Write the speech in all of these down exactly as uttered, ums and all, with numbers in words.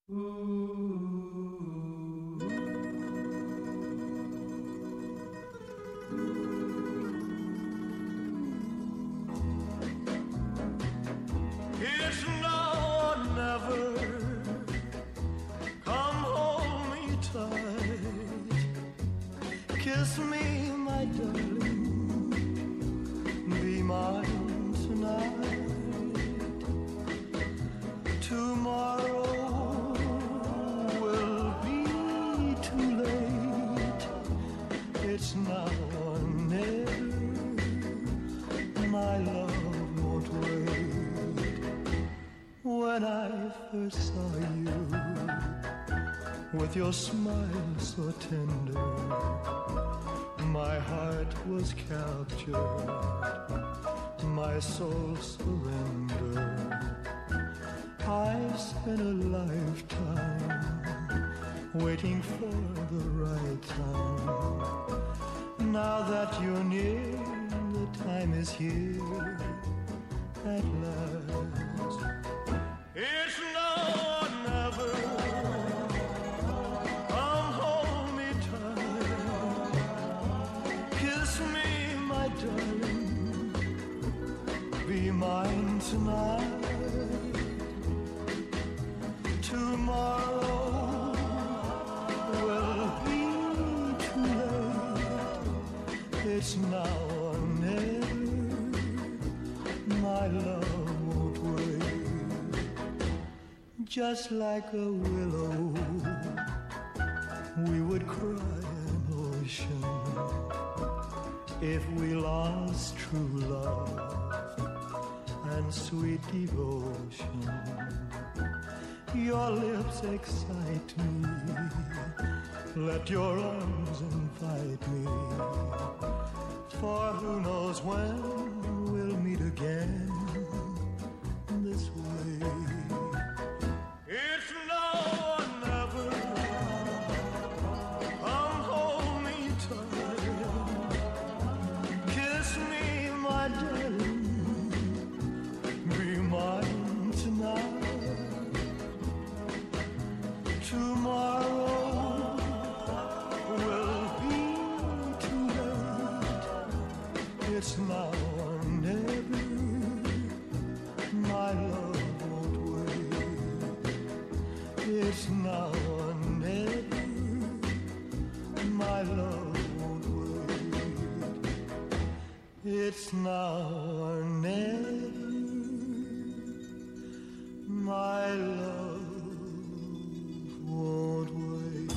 It's now or never. Come hold me tight. Kiss me, my darling. Be mine tonight. Tomorrow will be too late. It's now or never. My love won't wait. When I first saw you, with your smile so tender, my heart was captured, my soul surrendered. I spent a lifetime waiting for the right time. Now that you're near, the time is here at last. It's now or never. Come hold me tight. Kiss me, my darling. Be mine tonight. Tomorrow will be too late. It's now or never. My love won't wait. Just like a willow, we would cry an ocean if we lost true love and sweet devotion. Your lips excite me. Let your arms invite me. For who knows when we'll meet again this way. It's now or never. Come hold me tight. Kiss me, my darling. Be mine tonight. Tomorrow will be too late. It's now or never. My love won't wait. It's now or never. My love won't wait. It's now or never. My love won't wait.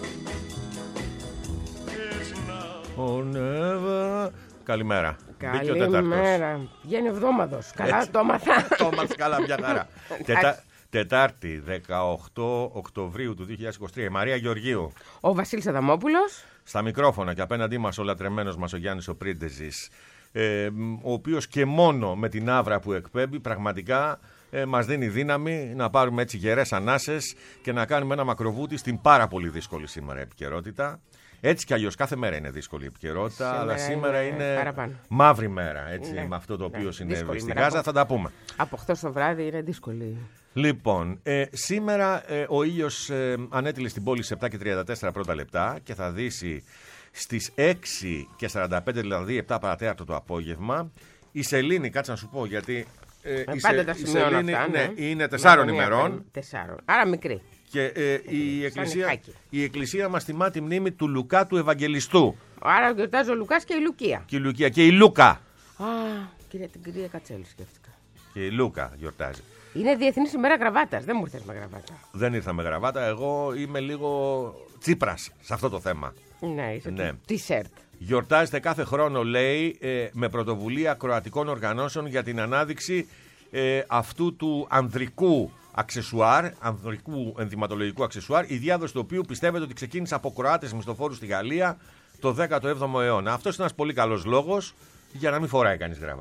It's now. Oh, never. Καλημέρα. Καλημέρα. Βγαίνει εβδόμαδος. Καλά το έμαθα. Το έμαθα καλά, μια χαρά. Τετά... Τετάρτη, δεκαοκτώ Οκτωβρίου του δύο χιλιάδες είκοσι τρία. Η Μαρία Γεωργίου. Ο Βασίλης Αδαμόπουλος. Στα μικρόφωνα και απέναντί μας ο λατρεμένος μας ο Γιάννης ο Πρίντεζης, ε, ο οποίος και μόνο με την άβρα που εκπέμπει πραγματικά ε, μας δίνει δύναμη να πάρουμε έτσι γερές ανάσες και να κάνουμε ένα μακροβούτι στην πάρα πολύ δύσκολη σήμερα επικαιρότητα. Έτσι κι αλλιώς κάθε μέρα είναι δύσκολη η επικαιρότητα, σήμερα αλλά σήμερα είναι, είναι παραπάνω. Μαύρη μέρα, έτσι, Ναι, με αυτό το οποίο ναι, συνέβη στη Γάζα, θα τα πούμε. Από χθες το βράδυ είναι δύσκολη. Λοιπόν, ε, σήμερα ε, ο ήλιος ε, ανέτειλε στην πόλη σε επτά και τριάντα τέσσερα πρώτα λεπτά και θα δύσει στις έξι και σαράντα πέντε, δηλαδή επτά παρατέταρτο το απόγευμα. Η σελήνη, κάτσε να σου πω γιατί ε, Ε, η, πάντα σε, τα η σημειώνω σελήνη αυτά, ναι, ναι. είναι τεσσάρων Με ημερών. Τεσσάρων. Άρα μικρή. Και ε, η, εκκλησία, νυχάκι. η εκκλησία μας τιμά τη μνήμη του Λουκά του Ευαγγελιστού. Άρα γιορτάζει ο Λουκάς και η Λουκία. Και η Λουκία και η Λούκα. Α, κυρία, την κυρία Κατσέλη σκέφτηκα. Και η Λούκα γιορτάζει. Είναι Διεθνής ημέρα γραβάτας. Δεν μου ήρθες με γραβάτα. Δεν ήρθα με γραβάτα. Εγώ είμαι λίγο Τσίπρας σε αυτό το θέμα. Ναι, είσαι Ναι. t-shirt. Γιορτάζεται κάθε χρόνο, λέει, ε, με πρωτοβουλία κροατικών οργανώσεων για την ανάδειξη ε, αυτού του ανδρικού αξεσουάρ, ανδρικού ενδυματολογικού αξεσουάρ, η διάδοση του οποίου πιστεύετε ότι ξεκίνησε από Κροάτες μισθοφόρους στη Γαλλία το δέκατο έβδομο αιώνα. Αυτός είναι ένας πολύ καλός λόγος για να μην φοράει κανείς γραβάτα.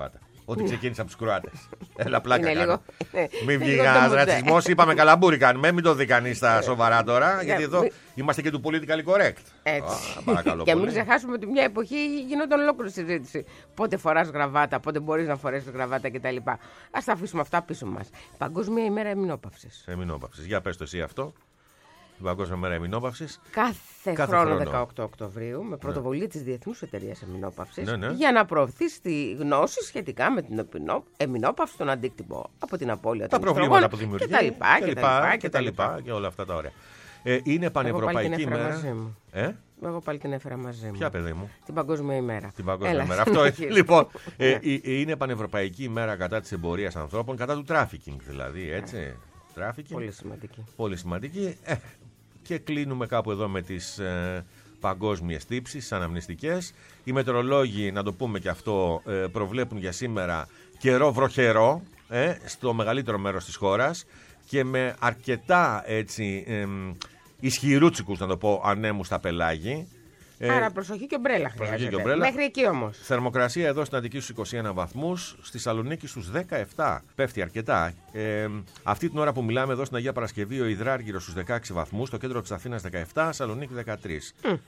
ότι ξεκίνησε από τους Κροάτες. Έλα, πλάκα Είναι κάνω. λίγο- Μην βγει λίγο κανένας το μουντέ. ρατσισμός. Είπαμε καλαμπούρι κάνουμε. Μην το δει κανείς στα σοβαρά τώρα. Γιατί εδώ μη- είμαστε και του politically correct. Έτσι. Α, παρακαλώ Και μην πολύ. ξεχάσουμε ότι μια εποχή γινόταν ολόκληρη συζήτηση. Πότε φοράς γραβάτα, πότε μπορείς να φορέσεις γραβάτα κτλ. Ας τα αφήσουμε αυτά πίσω μας. Παγκόσμια ημέρα εμεινόπαυσης. Εμεινόπαυσης. Για πες το εσύ αυτό. Την Παγκόσμια Μέρα Εμεινόπαυσης. Κάθε, Κάθε χρόνο, χρόνο. δεκαοκτώ Οκτωβρίου, με πρωτοβουλία της Διεθνούς Εταιρείας Εμεινόπαυσης, Ναι, ναι. για να προωθήσει τη γνώση σχετικά με την επινό- εμεινόπαυση, τον αντίκτυπο από την απώλεια Τα των προβλήματα που ιστρογόνων δημιουργεί. και τα λοιπά, και και λοιπά, τα λοιπά, και τα λοιπά, και όλα αυτά τα ωραία. Ε, είναι πανευρωπαϊκή την έφερα ημέρα. μαζί μου. Ε? Εγώ πάλι την έφερα μαζί μου. Ποια, παιδί μου? Την Παγκόσμια ημέρα. Την Παγκόσμια Έλα, ημέρα. Αυτό συνεχίζεις. λοιπόν. ε, Ναι. ε, ε, είναι πανευρωπαϊκή ημέρα κατά της εμπορίας ανθρώπων, κατά του τράφικινγκ δηλαδή. Έτσι. Τράφικινγκ. Πολύ σημαντική. Πολύ σημαντική. Ε, και κλείνουμε κάπου εδώ με τις ε, παγκόσμιες τύψεις αναμνηστικές. Οι μετεωρολόγοι, να το πούμε και αυτό, ε, προβλέπουν για σήμερα καιρό βροχερό ε, στο μεγαλύτερο μέρος της χώρας και με αρκετά έτσι ε, ισχυρούτσικους, να το πω, ανέμους στα πελάγη. Ε, Άρα προσοχή και ομπρέλα προσοχή χρειάζεται. και ομπρέλα. Μέχρι εκεί όμως. Θερμοκρασία εδώ στην Αττική στους είκοσι ένα βαθμούς, στη Σαλονίκη στους δεκαεπτά. Πέφτει αρκετά. Ε, αυτή την ώρα που μιλάμε εδώ στην Αγία Παρασκευή, ο Ιδράργυρος στους δεκαέξι βαθμούς, στο κέντρο της Αθήνας δεκαεπτά, Σαλονίκη δεκατρία.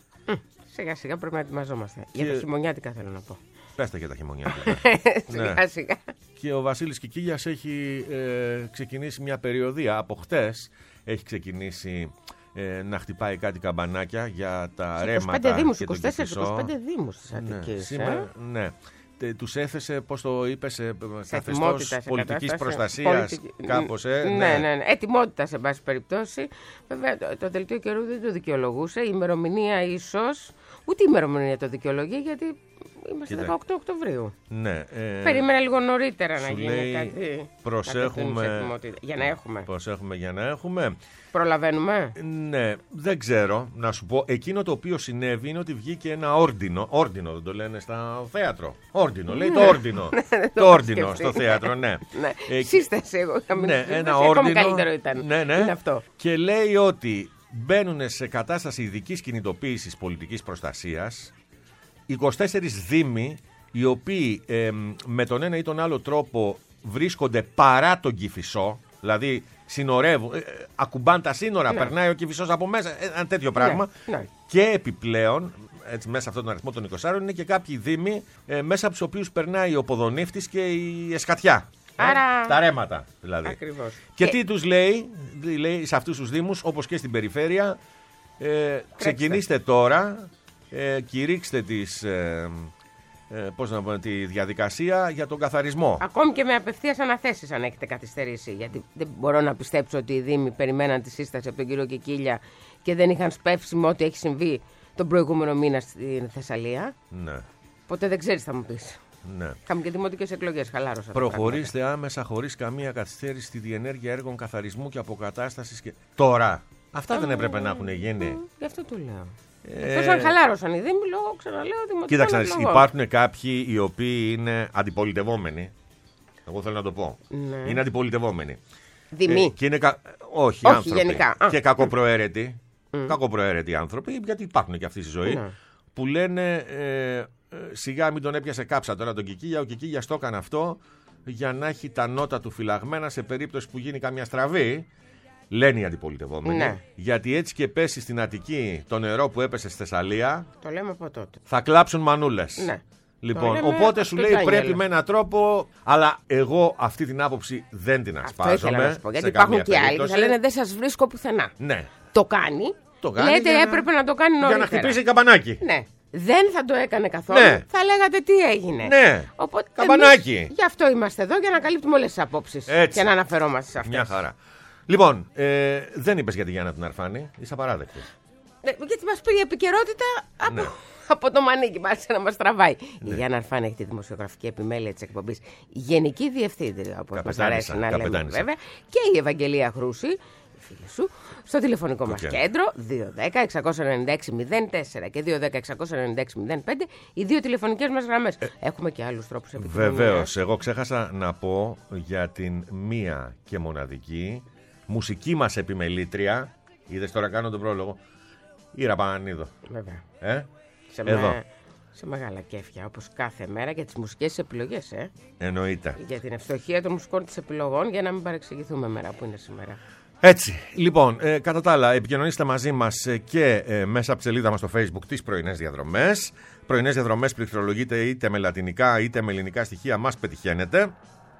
Σιγά σιγά πρέπει να ετοιμαζόμαστε. Για τα χειμωνιάτικα θέλω να πω. Πες τα για τα χειμωνιάτικα. Σιγά σιγά. Και ο Βασίλης Κικίλιας έχει ε, ξεκινήσει μια περιοδία. Από χτες έχει ξεκινήσει ε, να χτυπάει κάτι καμπανάκια για τα Σε ρέματα. είκοσι πέντε δήμους, και τον είκοσι τέσσερα Κηφισό. είκοσι πέντε δήμους της Ναι, Αττικής. σήμερα, ε. ναι. Τε- τους έθεσε, πώς το είπες, σε Σε καθεστώς ετοιμότητα, σε πολιτικής κατάσταση, προστασίας, πολιτική- κάπως, ε, ναι, ναι, ναι. Ετοιμότητα, σε πάση περιπτώσει. Βέβαια, το, το δελτίο καιρού δεν το δικαιολογούσε. Η ημερομηνία ίσως, ούτε η ημερομηνία το δικαιολογεί, γιατί είμαστε Κοίτα. δεκαοκτώ Οκτωβρίου. Ναι, ε, Περίμενα λίγο νωρίτερα να σου γίνει λέει, κάτι. προσέχουμε- να τεθούν σε ετοιμότητα. Για να έχουμε. προσέχουμε για να έχουμε. Προλαβαίνουμε. Ναι, δεν ξέρω να σου πω. Εκείνο το οποίο συνέβη είναι ότι βγήκε ένα όρντινο. Όρντινο δεν το λένε στα θέατρο. Όρντινο, λέει το όρντινο. το όρντινο σκεφτεί. στο θέατρο, ναι. Ναι. Ε, Σύσταση, εγώ είχα μείνει ναι, στη ένα σύσταση, ακόμη όρντινο. καλύτερο ήταν. Ναι, ναι. Είναι αυτό. Και λέει ότι μπαίνουν σε κατάσταση ειδικής κινητοποίησης πολιτικής προστασίας είκοσι τέσσερις δήμοι, οι οποίοι ε, με τον ένα ή τον άλλο τρόπο βρίσκονται παρά τον Κηφισό, δηλαδή συνορεύουν, ε, ε, ακουμπάν τα σύνορα, Ναι. περνάει ο Κηφισός από μέσα, ε, ένα τέτοιο πράγμα. ναι. Και επιπλέον, έτσι, μέσα σε αυτόν τον αριθμό των είκοσι είναι και κάποιοι δήμοι ε, μέσα από τους οποίους περνάει ο Ποδονύφτης και η Εσκατιά. Ε, Άρα- τα ρέματα δηλαδή. Ακριβώς. Και, Και- τι τους λέει, λέει σε αυτούς τους δήμους, όπως και στην περιφέρεια, ε, ξεκινήστε τώρα, ε, κηρύξτε τις, ε, ε, πώς να πω, τη διαδικασία για τον καθαρισμό. Ακόμη και με απευθείας αναθέσεις, αν έχετε καθυστερήσει. Γιατί δεν μπορώ να πιστέψω ότι οι Δήμοι περιμέναν τη σύσταση από τον κύριο Κικίλια και δεν είχαν σπεύσει με ό,τι έχει συμβεί τον προηγούμενο μήνα στην Θεσσαλία. Ναι, Ποτέ δεν ξέρεις, θα μου πεις. ναι. Είχαμε και δημοτικές εκλογές, χαλάρωσα. τα Προχωρήστε άμεσα χωρίς καμία καθυστέρηση στη διενέργεια έργων καθαρισμού και αποκατάστασης. Και... Τώρα, αυτά δεν έπρεπε να έχουν γίνει. πράγματα. Γι' αυτό το λέω. Ε, Εκτός αν χαλάρωσαν οι Δήμοι, λόγω, ξαναλέω, δημοτικών Κοίταξε να δεις, εκλογών. υπάρχουν κάποιοι οι οποίοι είναι αντιπολιτευόμενοι. Εγώ θέλω να το πω. Ναι. Είναι αντιπολιτευόμενοι. Δήμοι. Ε, και είναι κα... Όχι, Όχι, άνθρωποι. γενικά. Α. Και κακοπροαίρετοι. Κακοπροαίρετοι άνθρωποι, γιατί υπάρχουν και αυτοί στη ζωή. Ναι. Που λένε ε, ε, σιγά μην τον έπιασε κάψα τώρα τον Κικίλια. Ο Κικίλιας το έκανε αυτό για να έχει τα νότα του φυλαγμένα σε περίπτωση που γίνει καμιά στραβή. Λένε οι αντιπολιτευόμενοι. Ναι. Γιατί έτσι και πέσει στην Αττική το νερό που έπεσε στη Θεσσαλία, Το λέμε από τότε. θα κλάψουν μανούλες. Ναι. Λοιπόν, Το λέμε οπότε από σου το λέει Ντάνιελ. πρέπει με έναν τρόπο, αλλά εγώ αυτή την άποψη δεν την Αυτό ασπάζομαι. ήθελα να σου πω. Γιατί σε υπάρχουν καμία και άλλοι που θα περίπτωση. λένε δεν σας βρίσκω πουθενά. Ναι. Το κάνει. Το κάνει Λέτε για να- έπρεπε να το κάνει Για νωρίτερα. να χτυπήσει καμπανάκι. Ναι. Δεν θα το έκανε καθόλου. Ναι. Θα λέγατε τι έγινε. Ναι. Οπότε Καμπανάκι. εμείς γι' αυτό είμαστε εδώ για να καλύπτουμε όλες τις απόψεις. Έτσι. Και να αναφερόμαστε σε αυτές. Μια χαρά. Λοιπόν, ε, δεν είπες για τη Γιάννα την Αρφάνη. Είσαι απαράδεκτη. Ναι, γιατί μας πήρε η επικαιρότητα από, Ναι. από το μανίκι, μάλιστα να μας τραβάει. Η Γιάννα Αρφάνη έχει τη δημοσιογραφική επιμέλεια της εκπομπής. Γενική διευθύντρια, όπως μας Καπετάνισσα, αρέσει να λέμε καπετάνισσα. βέβαια. Και η Ευαγγελία Χρούση, η φίλη σου, στο τηλεφωνικό μας Κοκκιά. κέντρο δύο ένα μηδέν έξι εννιά έξι μηδέν τέσσερα και δύο ένα μηδέν έξι εννιά έξι μηδέν πέντε, οι δύο τηλεφωνικές μας γραμμές. Έχουμε και άλλους τρόπους επικοινωνίας. Βεβαίως, εγώ ξέχασα να πω για την μία και μοναδική μουσική μας επιμελήτρια. Είδες τώρα κάνω τον πρόλογο. Ήρα Πανανίδο. Βέβαια. Ε? Σε Εδώ. με- Σε μεγάλα κέφια, όπως κάθε μέρα, για τις μουσικές επιλογές, ε. Εννοείται. Για την ευστοχία των μουσικών της επιλογών, για να μην παρεξηγηθούμε μέρα που είναι σήμερα. Έτσι, λοιπόν, ε, κατά τα άλλα, επικοινωνήστε μαζί μας ε, και ε, μέσα από τη σελίδα μας στο Facebook τις πρωινές διαδρομές. Πρωινές διαδρομές πληκτρολογείτε είτε με λατινικά είτε με ελληνικά στοιχεία, μας πετυχαίνετε.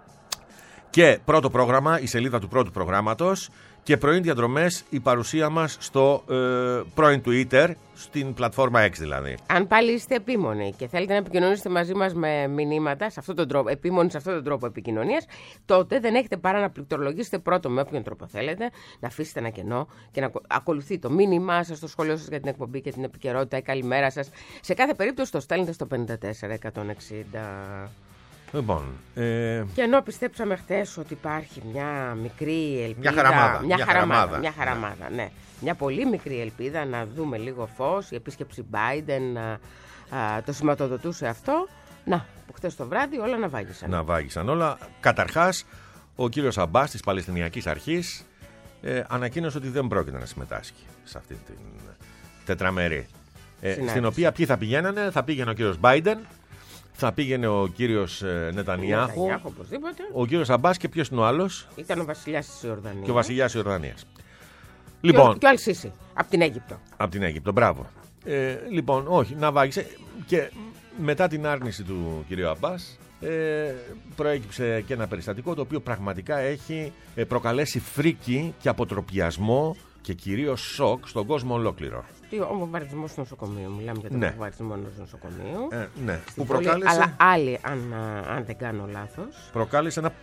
Και πρώτο πρόγραμμα, η σελίδα του πρώτου προγράμματος. Και πρωινές διαδρομές, η παρουσία μας στο ε, πρώην Twitter, στην πλατφόρμα X δηλαδή. Αν πάλι είστε επίμονοι και θέλετε να επικοινωνήσετε μαζί μας με μηνύματα, σε αυτόν τον τρόπο, επίμονοι σε αυτόν τον τρόπο επικοινωνίας, τότε δεν έχετε παρά να πληκτρολογήσετε πρώτο με όποιον τρόπο θέλετε, να αφήσετε ένα κενό και να ακολουθεί το μήνυμά σας, το σχόλιο σας για την εκπομπή και την επικαιρότητα, η καλημέρα σας. Σε κάθε περίπτωση το στέλνετε στο πέντε τέσσερα εκατόν εξήντα. Λοιπόν, ε... Και ενώ πιστέψαμε χτες ότι υπάρχει μια μικρή ελπίδα. Μια χαραμάδα. Μια, μια χαραμάδα, χαραμάδα. Μια χαραμάδα, ναι. ναι. Μια πολύ μικρή ελπίδα να δούμε λίγο φως. Η επίσκεψη Biden α, α, το σηματοδοτούσε αυτό. Να, που χτες το βράδυ όλα να βάγισαν. Να βάγισαν όλα. Καταρχάς, ο κύριος Αμπάς της Παλαιστινιακής Αρχής ε, ανακοίνωσε ότι δεν πρόκειται να συμμετάσχει σε αυτή την τετραμερή. Ε, στην οποία ποιοι θα πηγαίνανε, θα πήγαινε ο κύριος Biden. Θα πήγαινε ο κύριος Νετανιάχου, ο κύριος Αμπάς και ποιος είναι ο άλλος? Ήταν ο βασιλιάς της Ιορδανίας. Και ο βασιλιάς της Ιορδανίας. Λοιπόν, και ο Αλσίσι, από την Αίγυπτο. Από την Αίγυπτο, μπράβο. Ε, λοιπόν, όχι, να βάγισε. Και μετά την άρνηση του κυρίου Αμπάς, ε, προέκυψε και ένα περιστατικό το οποίο πραγματικά έχει προκαλέσει φρίκη και αποτροπιασμό και κυρίως σοκ στον κόσμο ολόκληρο. Ο βομβαρδισμό του νοσοκομείου. Μιλάμε για τον ναι. βομβαρδισμό ενός νοσοκομείου. Ε, ναι. Που πόλη, προκάλεσε. Αλλά άλλοι, αν, αν δεν κάνω λάθος. Προκάλεσε ένα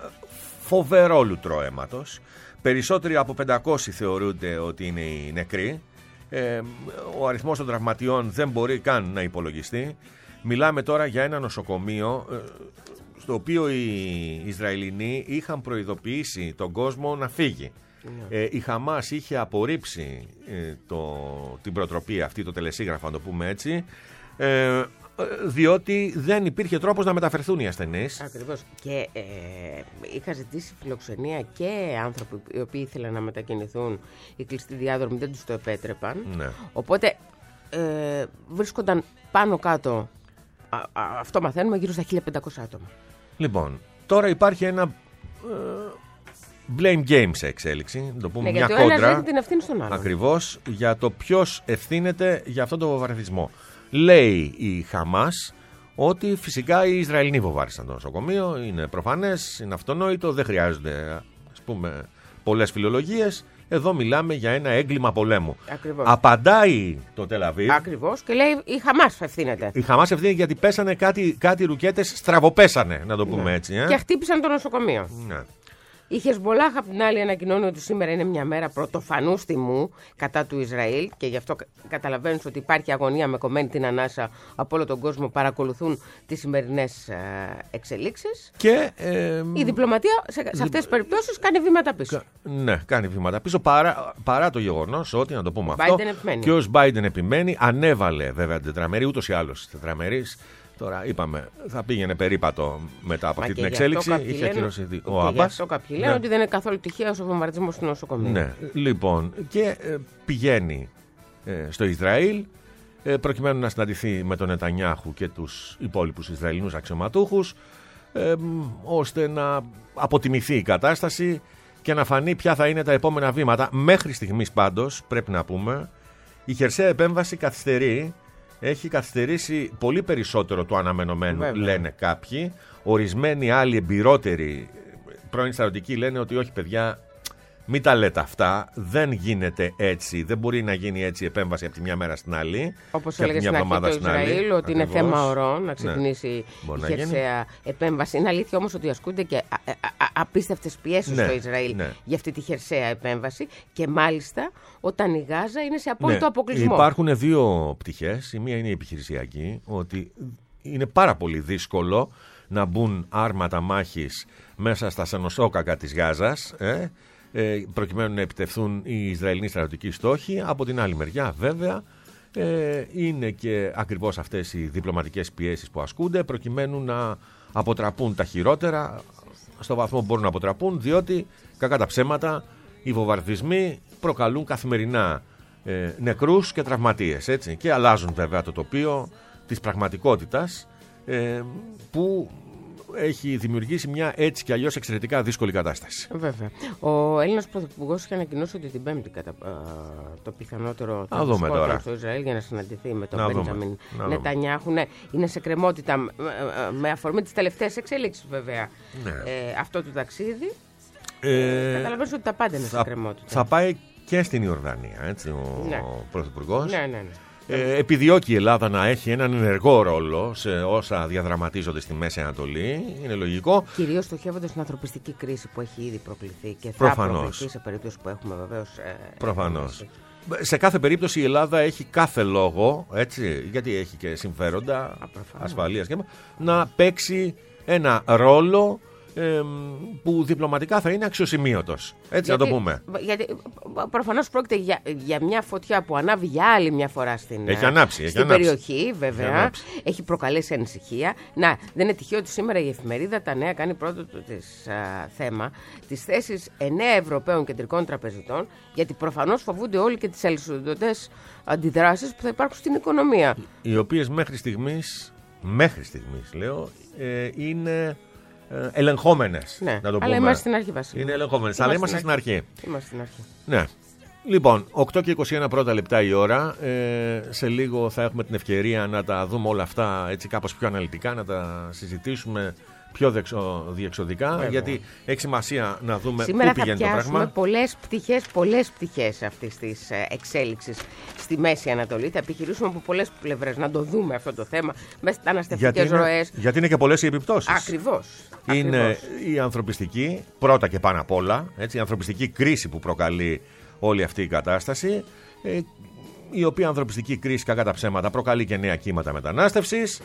φοβερό λουτρό αίματος. Περισσότεροι από πεντακόσιοι θεωρούνται ότι είναι οι νεκροί. Ε, ο αριθμός των τραυματιών δεν μπορεί καν να υπολογιστεί. Μιλάμε τώρα για ένα νοσοκομείο ε, στο οποίο οι Ισραηλινοί είχαν προειδοποιήσει τον κόσμο να φύγει. Ναι. Ε, η Χαμάς είχε απορρίψει ε, το, την προτροπή αυτή, το τελεσίγραφο, να το πούμε έτσι, ε, διότι δεν υπήρχε τρόπος να μεταφερθούν οι ασθενείς. Ακριβώς. Και ε, είχα ζητήσει φιλοξενία και άνθρωποι οι οποίοι ήθελαν να μετακινηθούν, οι κλειστοί διάδρομοι δεν τους το επέτρεπαν. Ναι. Οπότε ε, βρίσκονταν πάνω κάτω, α, α, αυτό μαθαίνουμε, γύρω στα χίλια πεντακόσια άτομα. Λοιπόν, τώρα υπάρχει ένα... Ε, blame game σε εξέλιξη, να το πούμε, ναι, μια γιατί κόντρα. Ένας την ευθύνη στον άλλον. Ακριβώς, για το ποιος ευθύνεται για αυτόν τον βομβαρδισμό. Λέει η Χαμάς ότι φυσικά οι Ισραηλινοί βομβάρισαν το νοσοκομείο, είναι προφανές, είναι αυτονόητο, δεν χρειάζονται, ας πούμε, πολλές φιλολογίες. Εδώ μιλάμε για ένα έγκλημα πολέμου. Ακριβώς. Απαντάει το Τελαβίβ. Ακριβώς, και λέει η Χαμάς ευθύνεται. Η Χαμάς ευθύνεται γιατί πέσανε κάτι, κάτι ρουκέτες, στραβοπέσανε, να το πούμε ναι. έτσι. Ε? Και χτύπησαν το νοσοκομείο. Ναι. Η Χεσμολάχ απ' την άλλη ανακοινώνει ότι σήμερα είναι μια μέρα πρωτοφανούς τιμού κατά του Ισραήλ και γι' αυτό καταλαβαίνεις ότι υπάρχει αγωνία με κομμένη την ανάσα από όλο τον κόσμο, παρακολουθούν τις σημερινές εξελίξεις. Και ε, η διπλωματία σε, σε αυτές τις περιπτώσεις κάνει βήματα πίσω. Ναι, κάνει βήματα πίσω παρά, παρά το γεγονός ότι, να το πούμε ο αυτό, επιμένει. Και ο Biden επιμένει, ανέβαλε βέβαια την τετραμερή, ούτως ή άλλως τετραμερής. Τώρα είπαμε, θα πήγαινε περίπατο μετά από Μα αυτή την εξέλιξη. Είχε ακυρώσει ο Αμπάς. Γι' αυτό κάποιοι λένε ναι. ότι δεν είναι καθόλου τυχαίος ο βομβαρδισμός του νοσοκομείου. Ναι, λοιπόν, και ε, πηγαίνει ε, στο Ισραήλ ε, προκειμένου να συναντηθεί με τον Νετανιάχου και τους υπόλοιπους Ισραηλινούς αξιωματούχους, ε, ώστε να αποτιμηθεί η κατάσταση και να φανεί ποια θα είναι τα επόμενα βήματα. Μέχρι στιγμής πάντως, πρέπει να πούμε, η χερσαία επέμβαση καθυστερεί. Έχει καθυστερήσει πολύ περισσότερο του αναμενωμένου, βέβαια, λένε κάποιοι. Ορισμένοι άλλοι εμπειρότεροι πρώην στρατιωτικοί λένε ότι όχι παιδιά, μην τα λέτε αυτά, δεν γίνεται έτσι, δεν μπορεί να γίνει έτσι η επέμβαση από τη μια μέρα στην άλλη. Όπως έλεγε στην αρχή το Ισραήλ, ότι είναι θέμα ωρών να ξεκινήσει ναι. η χερσαία επέμβαση. Είναι αλήθεια όμως ότι ασκούνται και α, α, α, απίστευτες πιέσεις ναι. στο Ισραήλ ναι. για αυτή τη χερσαία επέμβαση και μάλιστα όταν η Γάζα είναι σε απόλυτο ναι. αποκλεισμό. Υπάρχουν δύο πτυχές, η μία είναι η επιχειρησιακή, ότι είναι πάρα πολύ δύσκολο να μπουν άρματα μάχης μέσα στα σανοσόκακα της Γάζας, ε, ε, προκειμένου να επιτευχθούν οι Ισραηλινοί στρατιωτικοί στόχοι. Από την άλλη μεριά βέβαια ε, είναι και ακριβώς αυτές οι διπλωματικές πιέσεις που ασκούνται προκειμένου να αποτραπούν τα χειρότερα στο βαθμό που μπορούν να αποτραπούν, διότι κακά τα ψέματα οι βομβαρδισμοί προκαλούν καθημερινά ε, νεκρούς και τραυματίες, έτσι, και αλλάζουν βέβαια το τοπίο της πραγματικότητας ε, που έχει δημιουργήσει μια έτσι κι αλλιώς εξαιρετικά δύσκολη κατάσταση. Βέβαια. Ο Έλληνας Πρωθυπουργός είχε ανακοινώσει ότι την Πέμπτη κατά α, το πιθανότερο θα βρισκόταν στο Ισραήλ για να συναντηθεί με τον να Μπέντζαμιν Νετανιάχου. Ναι, είναι σε κρεμότητα με, με αφορμή τις τελευταίες εξέλιξεις βέβαια ναι. ε, αυτό το ταξίδι. Ε, Καταλαβαίνεις ότι τα πάντα είναι θα, σε κρεμότητα. Θα πάει και στην Ιορδανία, έτσι, ο, ναι. ο Πρωθυπουργός. Ναι, ναι, ναι. Ε, επιδιώκει η Ελλάδα να έχει έναν ενεργό ρόλο σε όσα διαδραματίζονται στη Μέση Ανατολή. Είναι λογικό. Κυρίως στοχεύοντας στην ανθρωπιστική κρίση που έχει ήδη προκληθεί και θα Προφανώς. προκληθεί σε περίπτωση που έχουμε βεβαίως. Ε, Προφανώς. Ε, σε κάθε περίπτωση η Ελλάδα έχει κάθε λόγο, έτσι, γιατί έχει και συμφέροντα Α, ασφαλείας και να παίξει ένα ρόλο Ε, που διπλωματικά θα είναι αξιοσημείωτος. Έτσι γιατί, να το πούμε. Γιατί προφανώς πρόκειται για, για μια φωτιά που ανάβει για άλλη μια φορά στην, έχει ανάψει, έχει στην ανάψει. περιοχή, βέβαια. Έχει, έχει προκαλέσει ανησυχία. Να, δεν είναι τυχαίο ότι σήμερα η εφημερίδα Τα Νέα κάνει πρώτο της α, θέμα τις θέσεις εννέα Ευρωπαίων κεντρικών τραπεζιτών, γιατί προφανώς φοβούνται όλοι και τις αλυσοδοτές αντιδράσεις που θα υπάρχουν στην οικονομία. Οι οποίες μέχρι στιγμής, μέχρι στιγμής λέω, ε, είναι ελεγχόμενες. Ναι, να το πούμε. Αλλά είμαστε στην αρχή, Βασίλη. Είναι ελεγχόμενες, αλλά είμαστε στην αρχή. Είμαστε στην αρχή. Ναι. Λοιπόν, οκτώ και είκοσι ένα πρώτα λεπτά η ώρα. Ε, σε λίγο θα έχουμε την ευκαιρία να τα δούμε όλα αυτά έτσι κάπως πιο αναλυτικά, να τα συζητήσουμε πιο δεξο, διεξοδικά. Βέβαια. Γιατί έχει σημασία να δούμε σήμερα πού πηγαίνει το πράγμα. Σήμερα θα πιάσουμε πολλές πτυχές, πολλές πτυχές αυτής της εξέλιξης στη Μέση Ανατολή. Θα επιχειρήσουμε από πολλές πλευρές να το δούμε αυτό το θέμα, με τα αναστευτικές ροές. Γιατί είναι και πολλές οι επιπτώσεις. Ακριβώς. Είναι Ακριβώς. η ανθρωπιστική, πρώτα και πάνω απ' όλα, έτσι, η ανθρωπιστική κρίση που προκαλεί όλη αυτή η κατάσταση, ε, η οποία ανθρωπιστική κρίση, κακά τα ψέματα, προκαλεί και νέα κύματα μετανάστευσης,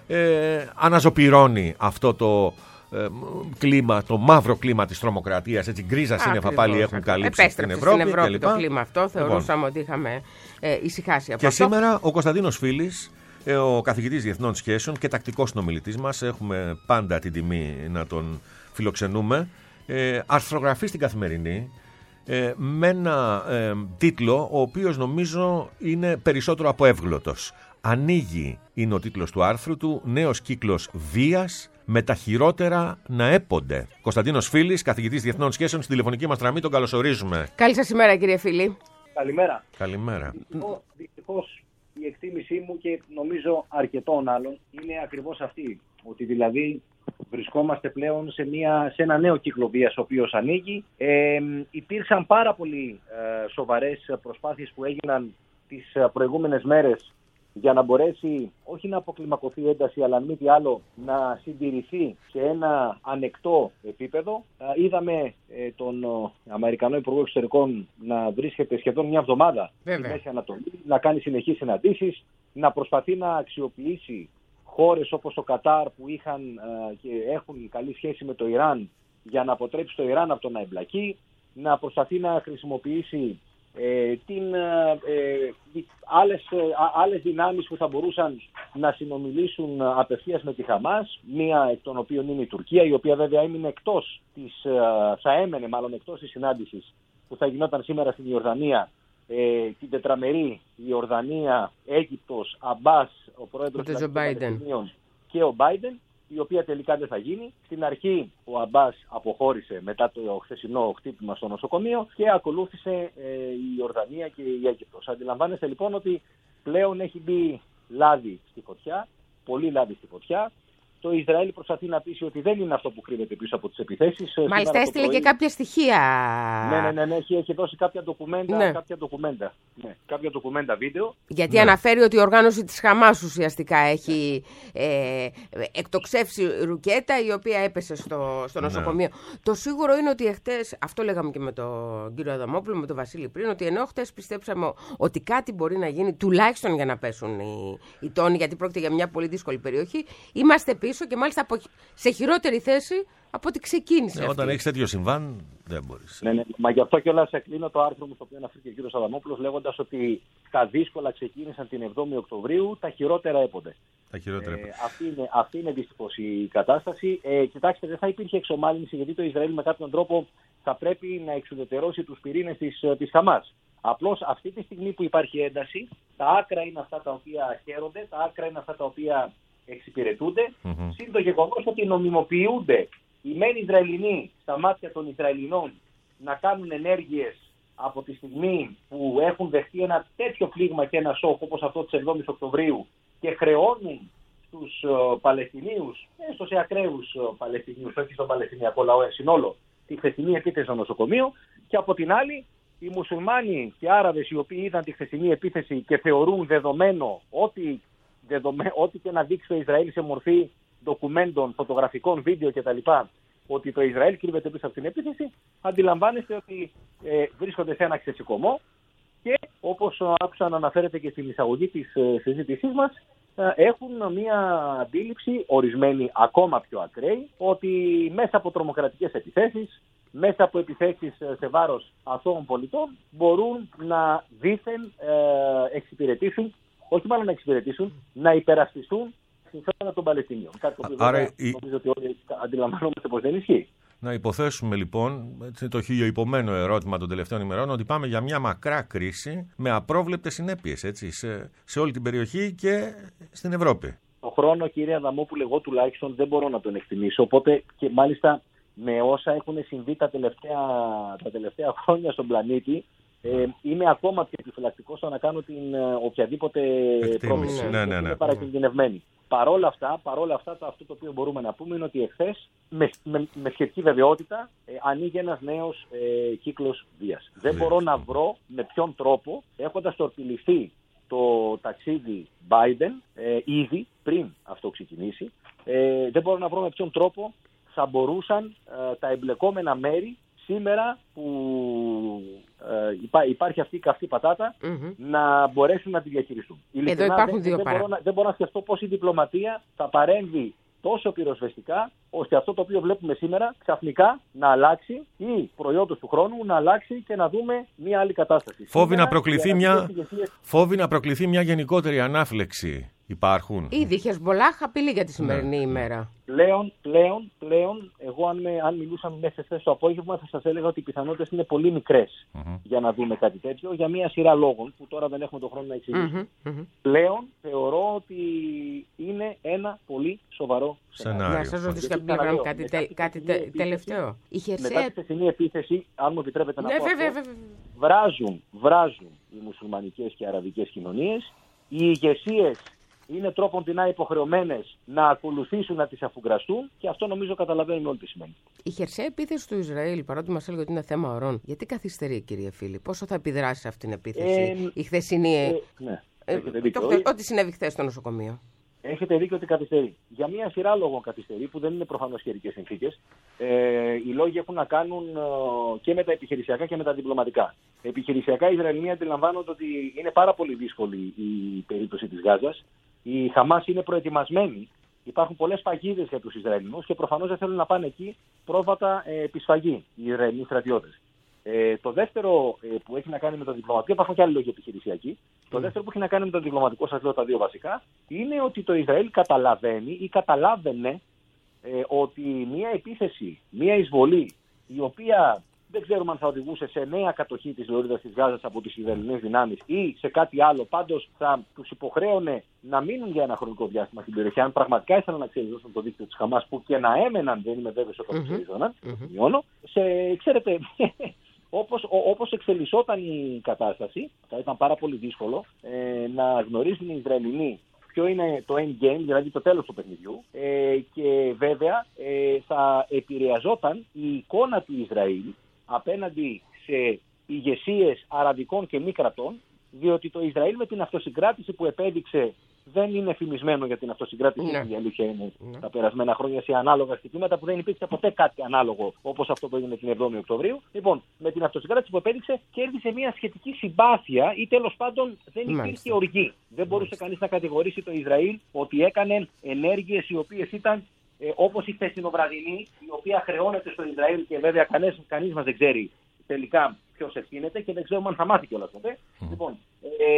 ε, αναζωπυρώνει αυτό το ε, κλίμα, το μαύρο κλίμα της τρομοκρατίας, έτσι, γκρίζα σύννεφα πάλι έχουν καλύψει Επέστρεψε στην Ευρώπη. Στην Ευρώπη και το κλίμα αυτό, θεωρούσαμε λοιπόν. ότι είχαμε ε, ησυχάσει από και αυτό. σήμερα ο Κωνσταντίνος Φίλης, ε, ο καθηγητής Διεθνών Σχέσεων και τακτικός συνομιλητής μας, έχουμε πάντα την τιμή να τον φιλοξενούμε, ε, αρθρογραφεί στην Καθημερινή, Ε, με ένα ε, τίτλο ο οποίος νομίζω είναι περισσότερο από εύγλωτος. Ανοίγει είναι ο τίτλος του άρθρου του, νέος κύκλος βίας με τα χειρότερα να έπονται. Κωνσταντίνος Φίλης, καθηγητής Διεθνών Σχέσεων, στην τηλεφωνική μας γραμμή, τον καλωσορίζουμε. Καλή σας ημέρα, κύριε Φίλη. Καλημέρα. Καλημέρα. Δυστυχώς η εκτίμησή μου και νομίζω αρκετών άλλων είναι ακριβώς αυτή, ότι δηλαδή βρισκόμαστε πλέον σε, μια, σε ένα νέο κύκλο βίας ο οποίος ανοίγει. Ε, υπήρξαν πάρα πολύ ε, σοβαρές προσπάθειες που έγιναν τις προηγούμενες μέρες για να μπορέσει όχι να αποκλιμακωθεί η ένταση, αλλά αν μη τι άλλο να συντηρηθεί σε ένα ανεκτό επίπεδο. Ε, είδαμε ε, τον ε, Αμερικανό Υπουργό Εξωτερικών να βρίσκεται σχεδόν μια εβδομάδα στη Μέση Ανατολή, να κάνει συνεχείς συναντήσεις, να προσπαθεί να αξιοποιήσει χώρες όπως το Κατάρ που είχαν ε, και έχουν καλή σχέση με το Ιράν για να αποτρέψει το Ιράν από το να εμπλακεί, να προσπαθεί να χρησιμοποιήσει ε, την, ε, άλλες, ε, άλλες δυνάμεις που θα μπορούσαν να συνομιλήσουν απευθείας με τη Χαμάς, μία εκ των οποίων είναι η Τουρκία, η οποία βέβαια έμεινε εκτός της, ε, θα έμενε μάλλον εκτός της συνάντησης που θα γινόταν σήμερα στην Ιορδανία, Ε, την τετραμερή Ιορδανία, Αίγυπτος, Αμπάς, ο πρόεδρος των Παλαιστινίων και ο Μπάιντεν, η οποία τελικά δεν θα γίνει. Στην αρχή ο Αμπάς αποχώρησε μετά το χθεσινό χτύπημα στο νοσοκομείο και ακολούθησε ε, η Ιορδανία και η Αίγυπτος. Αντιλαμβάνεστε λοιπόν ότι πλέον έχει μπει λάδι στη φωτιά, πολύ λάδι στη φωτιά. Το Ισραήλ προσπαθεί να πείσει ότι δεν είναι αυτό που κρύβεται πίσω από τις επιθέσεις. Μάλιστα έστειλε πρωί... και κάποια στοιχεία. Ναι, ναι, ναι, ναι έχει, έχει δώσει κάποια ντοκουμέντα, ναι. κάποια ντοκουμέντα, ναι, κάποια ντοκουμέντα βίντεο. Γιατί ναι. αναφέρει ότι η οργάνωση της Χαμάς ουσιαστικά έχει ε, εκτοξεύσει ρουκέτα η οποία έπεσε στο, στο νοσοκομείο. Ναι. Το σίγουρο είναι ότι εχθές, αυτό λέγαμε και με τον κύριο Αδαμόπουλο, με τον Βασίλη πριν, ότι ενώ χθες πιστέψαμε ότι κάτι μπορεί να γίνει τουλάχιστον για να πέσουν οι, οι τόνοι, γιατί πρόκειται για μια πολύ δύσκολη περιοχή, είμαστε πίσω και μάλιστα σε χειρότερη θέση από ό,τι ξεκίνησε. Ναι, όταν έχεις τέτοιο συμβάν, δεν μπορείς. Ναι, ναι. Μα γι' αυτό κιόλας κλείνω το άρθρο μου, στο οποίο αναφέρει και ο κ. Αδαμόπουλος, λέγοντας ότι τα δύσκολα ξεκίνησαν την εβδόμη Οκτωβρίου, τα χειρότερα έπονται. Τα χειρότερα έπονται. Ε, αυτή είναι, αυτή είναι δυστυχώς η κατάσταση. Ε, κοιτάξτε, δεν θα υπήρχε εξομάλυνση, γιατί το Ισραήλ με κάποιον τρόπο θα πρέπει να εξουδετερώσει τους πυρήνες της, της Χαμάς. Απλώς αυτή τη στιγμή που υπάρχει ένταση, Τα άκρα είναι αυτά τα οποία χαίρονται, τα άκρα είναι αυτά τα οποία εξυπηρετούνται. Mm-hmm. Συν το γεγονός ότι νομιμοποιούνται οι μεν Ισραηλινοί στα μάτια των Ισραηλινών να κάνουν ενέργειες από τη στιγμή που έχουν δεχτεί ένα τέτοιο πλήγμα και ένα σοκ όπως αυτό της εβδόμης Οκτωβρίου και χρεώνουν στους uh, Παλαιστινίους, έστω σε ακραίους uh, Παλαιστινίους, όχι στον Παλαιστινιακό λαό εν συνόλο, τη χθεσινή επίθεση στο νοσοκομείο, και από την άλλη οι μουσουλμάνοι και Άραβες οι οποίοι είδαν τη χθεσινή επίθεση και θεωρούν δεδομένο ότι, δεδομέ, ότι και να δείξει το Ισραήλ σε μορφή ντοκουμέντων, φωτογραφικών, βίντεο κτλ. Ότι το Ισραήλ κρύβεται πίσω από την επίθεση, αντιλαμβάνεστε ότι ε, βρίσκονται σε ένα ξεσηκωμό και όπως άκουσα να αναφέρεται και στην εισαγωγή της ε, συζήτησής μας, ε, έχουν μια αντίληψη, ορισμένοι ακόμα πιο ακραίοι, ότι μέσα από τρομοκρατικές επιθέσεις, μέσα από επιθέσεις σε βάρος αθώων πολιτών, μπορούν να δήθεν ε, εξυπηρετήσουν, όχι μάλλον να εξυπηρετήσουν, να υπερασπιστούν συμφέροντα των Παλαιστινίων. Κάτι που Άρα, βέβαια, η... νομίζω ότι όλοι αντιλαμβανόμαστε πως δεν ισχύει. Να υποθέσουμε λοιπόν, έτσι, το χιλιοϊπωμένο ερώτημα των τελευταίων ημερών, ότι πάμε για μια μακρά κρίση με απρόβλεπτες συνέπειες, έτσι, σε, σε όλη την περιοχή και στην Ευρώπη. Το χρόνο, κύριε Αδαμόπουλε, εγώ τουλάχιστον δεν μπορώ να τον εκτιμήσω. Οπότε και μάλιστα με όσα έχουν συμβεί τα τελευταία, τα τελευταία χρόνια στον πλανήτη, Ε, είμαι ακόμα πιο επιφυλακτικός στο να κάνω την ε, οποιαδήποτε πρόβληση ναι, ναι, ναι. είναι παρακινδυνευμένη. Παρόλα αυτά, παρόλα αυτά, το, αυτό το οποίο μπορούμε να πούμε είναι ότι εχθές με, με, με σχετική βεβαιότητα ε, ανοίγει ένας νέος ε, κύκλος βίας. Δεν μπορώ να βρω με ποιον τρόπο, έχοντας τορπιληφθεί το ταξίδι Biden ε, ήδη πριν αυτό ξεκινήσει, ε, δεν μπορώ να βρω με ποιον τρόπο θα μπορούσαν ε, τα εμπλεκόμενα μέρη σήμερα που ε, υπά, υπάρχει αυτή η καυτή πατάτα mm-hmm. να μπορέσουν να τη διαχειριστούν. Εδώ υπάρχουν δεν, δύο δεν, παρά. μπορώ να, δεν μπορώ να σκεφτώ πώς η διπλωματία θα παρέμβει τόσο πυροσβεστικά, ώστε αυτό το οποίο βλέπουμε σήμερα ξαφνικά να αλλάξει ή προϊόντος του χρόνου να αλλάξει και να δούμε μια άλλη κατάσταση. Φόβη, σήμερα, να προκληθεί μια, ηγεσίες... φόβη να προκληθεί μια γενικότερη ανάφλεξη. Υπάρχουν. Ήδη η Χεσμπολάχ απειλεί για τη σημερινή ναι. ημέρα. Πλέον, πλέον, πλέον, εγώ αν, με, αν μιλούσαμε μέσα χθες το απόγευμα θα σας έλεγα ότι οι πιθανότητες είναι πολύ μικρές mm-hmm. για να δούμε κάτι τέτοιο, για μια σειρά λόγων που τώρα δεν έχουμε τον χρόνο να εξηγήσουμε. Mm-hmm. Mm-hmm. Πλέον θεωρώ ότι είναι ένα πολύ σοβαρό σενάριο. Να σας ρωτήσω κάποιο κάτι, τε, κάτι τε, επίθεση, τελευταίο. Η Χερσαία... Μετά τη χθεσινή επίθεση, αν μου επιτρέπετε να ναι, πω βέβαια, αυτό, βέβαια. βράζουν, βράζουν οι μουσουλμανικές και αραβικές κοινωνίες, οι ηγεσίες είναι τρόπον την υποχρεωμένες να ακολουθήσουν, να τις αφουγκραστούν και αυτό νομίζω καταλαβαίνουμε όλοι τι σημαίνει. Η χερσαία επίθεση του Ισραήλ, παρότι μας έλεγε ότι είναι θέμα ωρών, γιατί καθυστερεί, κύριε φίλη, πόσο θα επιδράσει σε αυτήν την επίθεση ε, η χθεσινή. Ε, ναι, ε, το χθε, ό,τι συνέβη χθες στο νοσοκομείο. Έχετε δίκιο ότι καθυστερεί. Για μια σειρά λόγων καθυστερεί, που δεν είναι προφανώς καιρικές συνθήκες. Ε, οι λόγοι έχουν να κάνουν ε, και με τα επιχειρησιακά και με τα διπλωματικά. Επιχειρησιακά, οι Ισραηλοί αντιλαμβάνονται ότι είναι πάρα πολύ δύσκολη η περίπτωση της Γάζας. Η Χαμάς είναι προετοιμασμένη. Υπάρχουν πολλές παγίδες για τους Ισραηλινούς και προφανώς δεν θέλουν να πάνε εκεί πρόβατα ε, επισφαγή οι Ισραηλοί στρατιώτες. Ε, το δεύτερο ε, που έχει να κάνει με το διπλωματικό, υπάρχουν και άλλοι λόγοι επιχειρησιακοί. Mm. Το δεύτερο που έχει να κάνει με το διπλωματικό, σας λέω τα δύο βασικά, είναι ότι το Ισραήλ καταλαβαίνει ή καταλάβαινε ε, ότι μια επίθεση, μια εισβολή, η οποία δεν ξέρουμε αν θα οδηγούσε σε νέα κατοχή της λωρίδας της Γάζας από τις Ισραηλινές δυνάμεις ή σε κάτι άλλο, πάντως θα τους υποχρέωνε να μείνουν για ένα χρονικό διάστημα στην περιοχή. Αν πραγματικά ήθελαν να ξεριζώσουν το δίκτυο της Χαμάς, που και να έμεναν, δεν είμαι βέβαιος ότι το ξεριζώναν, σε, ξέρετε, όπως, όπως εξελισσόταν η κατάσταση, θα ήταν πάρα πολύ δύσκολο ε, να γνωρίζουν οι Ισραηλινοί ποιο είναι το end game, δηλαδή το τέλος του παιχνιδιού, ε, και βέβαια ε, θα επηρεαζόταν η εικόνα του Ισραήλ απέναντι σε ηγεσίες αραβικών και μη κρατών, διότι το Ισραήλ με την αυτοσυγκράτηση που επέδειξε δεν είναι φημισμένο για την αυτοσυγκράτηση, ναι. Η αλήθεια είναι ναι. τα περασμένα χρόνια σε ανάλογα στοιχήματα που δεν υπήρξε ποτέ κάτι ανάλογο όπως αυτό που έγινε την εβδόμη Οκτωβρίου. Λοιπόν, με την αυτοσυγκράτηση που επέδειξε κέρδισε μια σχετική συμπάθεια ή τέλος πάντων δεν υπήρχε οργή. Δεν μπορούσε κανείς να κατηγορήσει το Ισραήλ ότι έκανε ενέργειες οι οποίες ήταν ε, όπως η χθεσινοβραδινή, η οποία χρεώνεται στο Ισραήλ και βέβαια κανείς, κανείς μας δεν ξέρει τελικά ποιος ευθύνεται και δεν ξέρουμε αν θα μάθει κιόλας ποτέ. Mm. Λοιπόν, ε,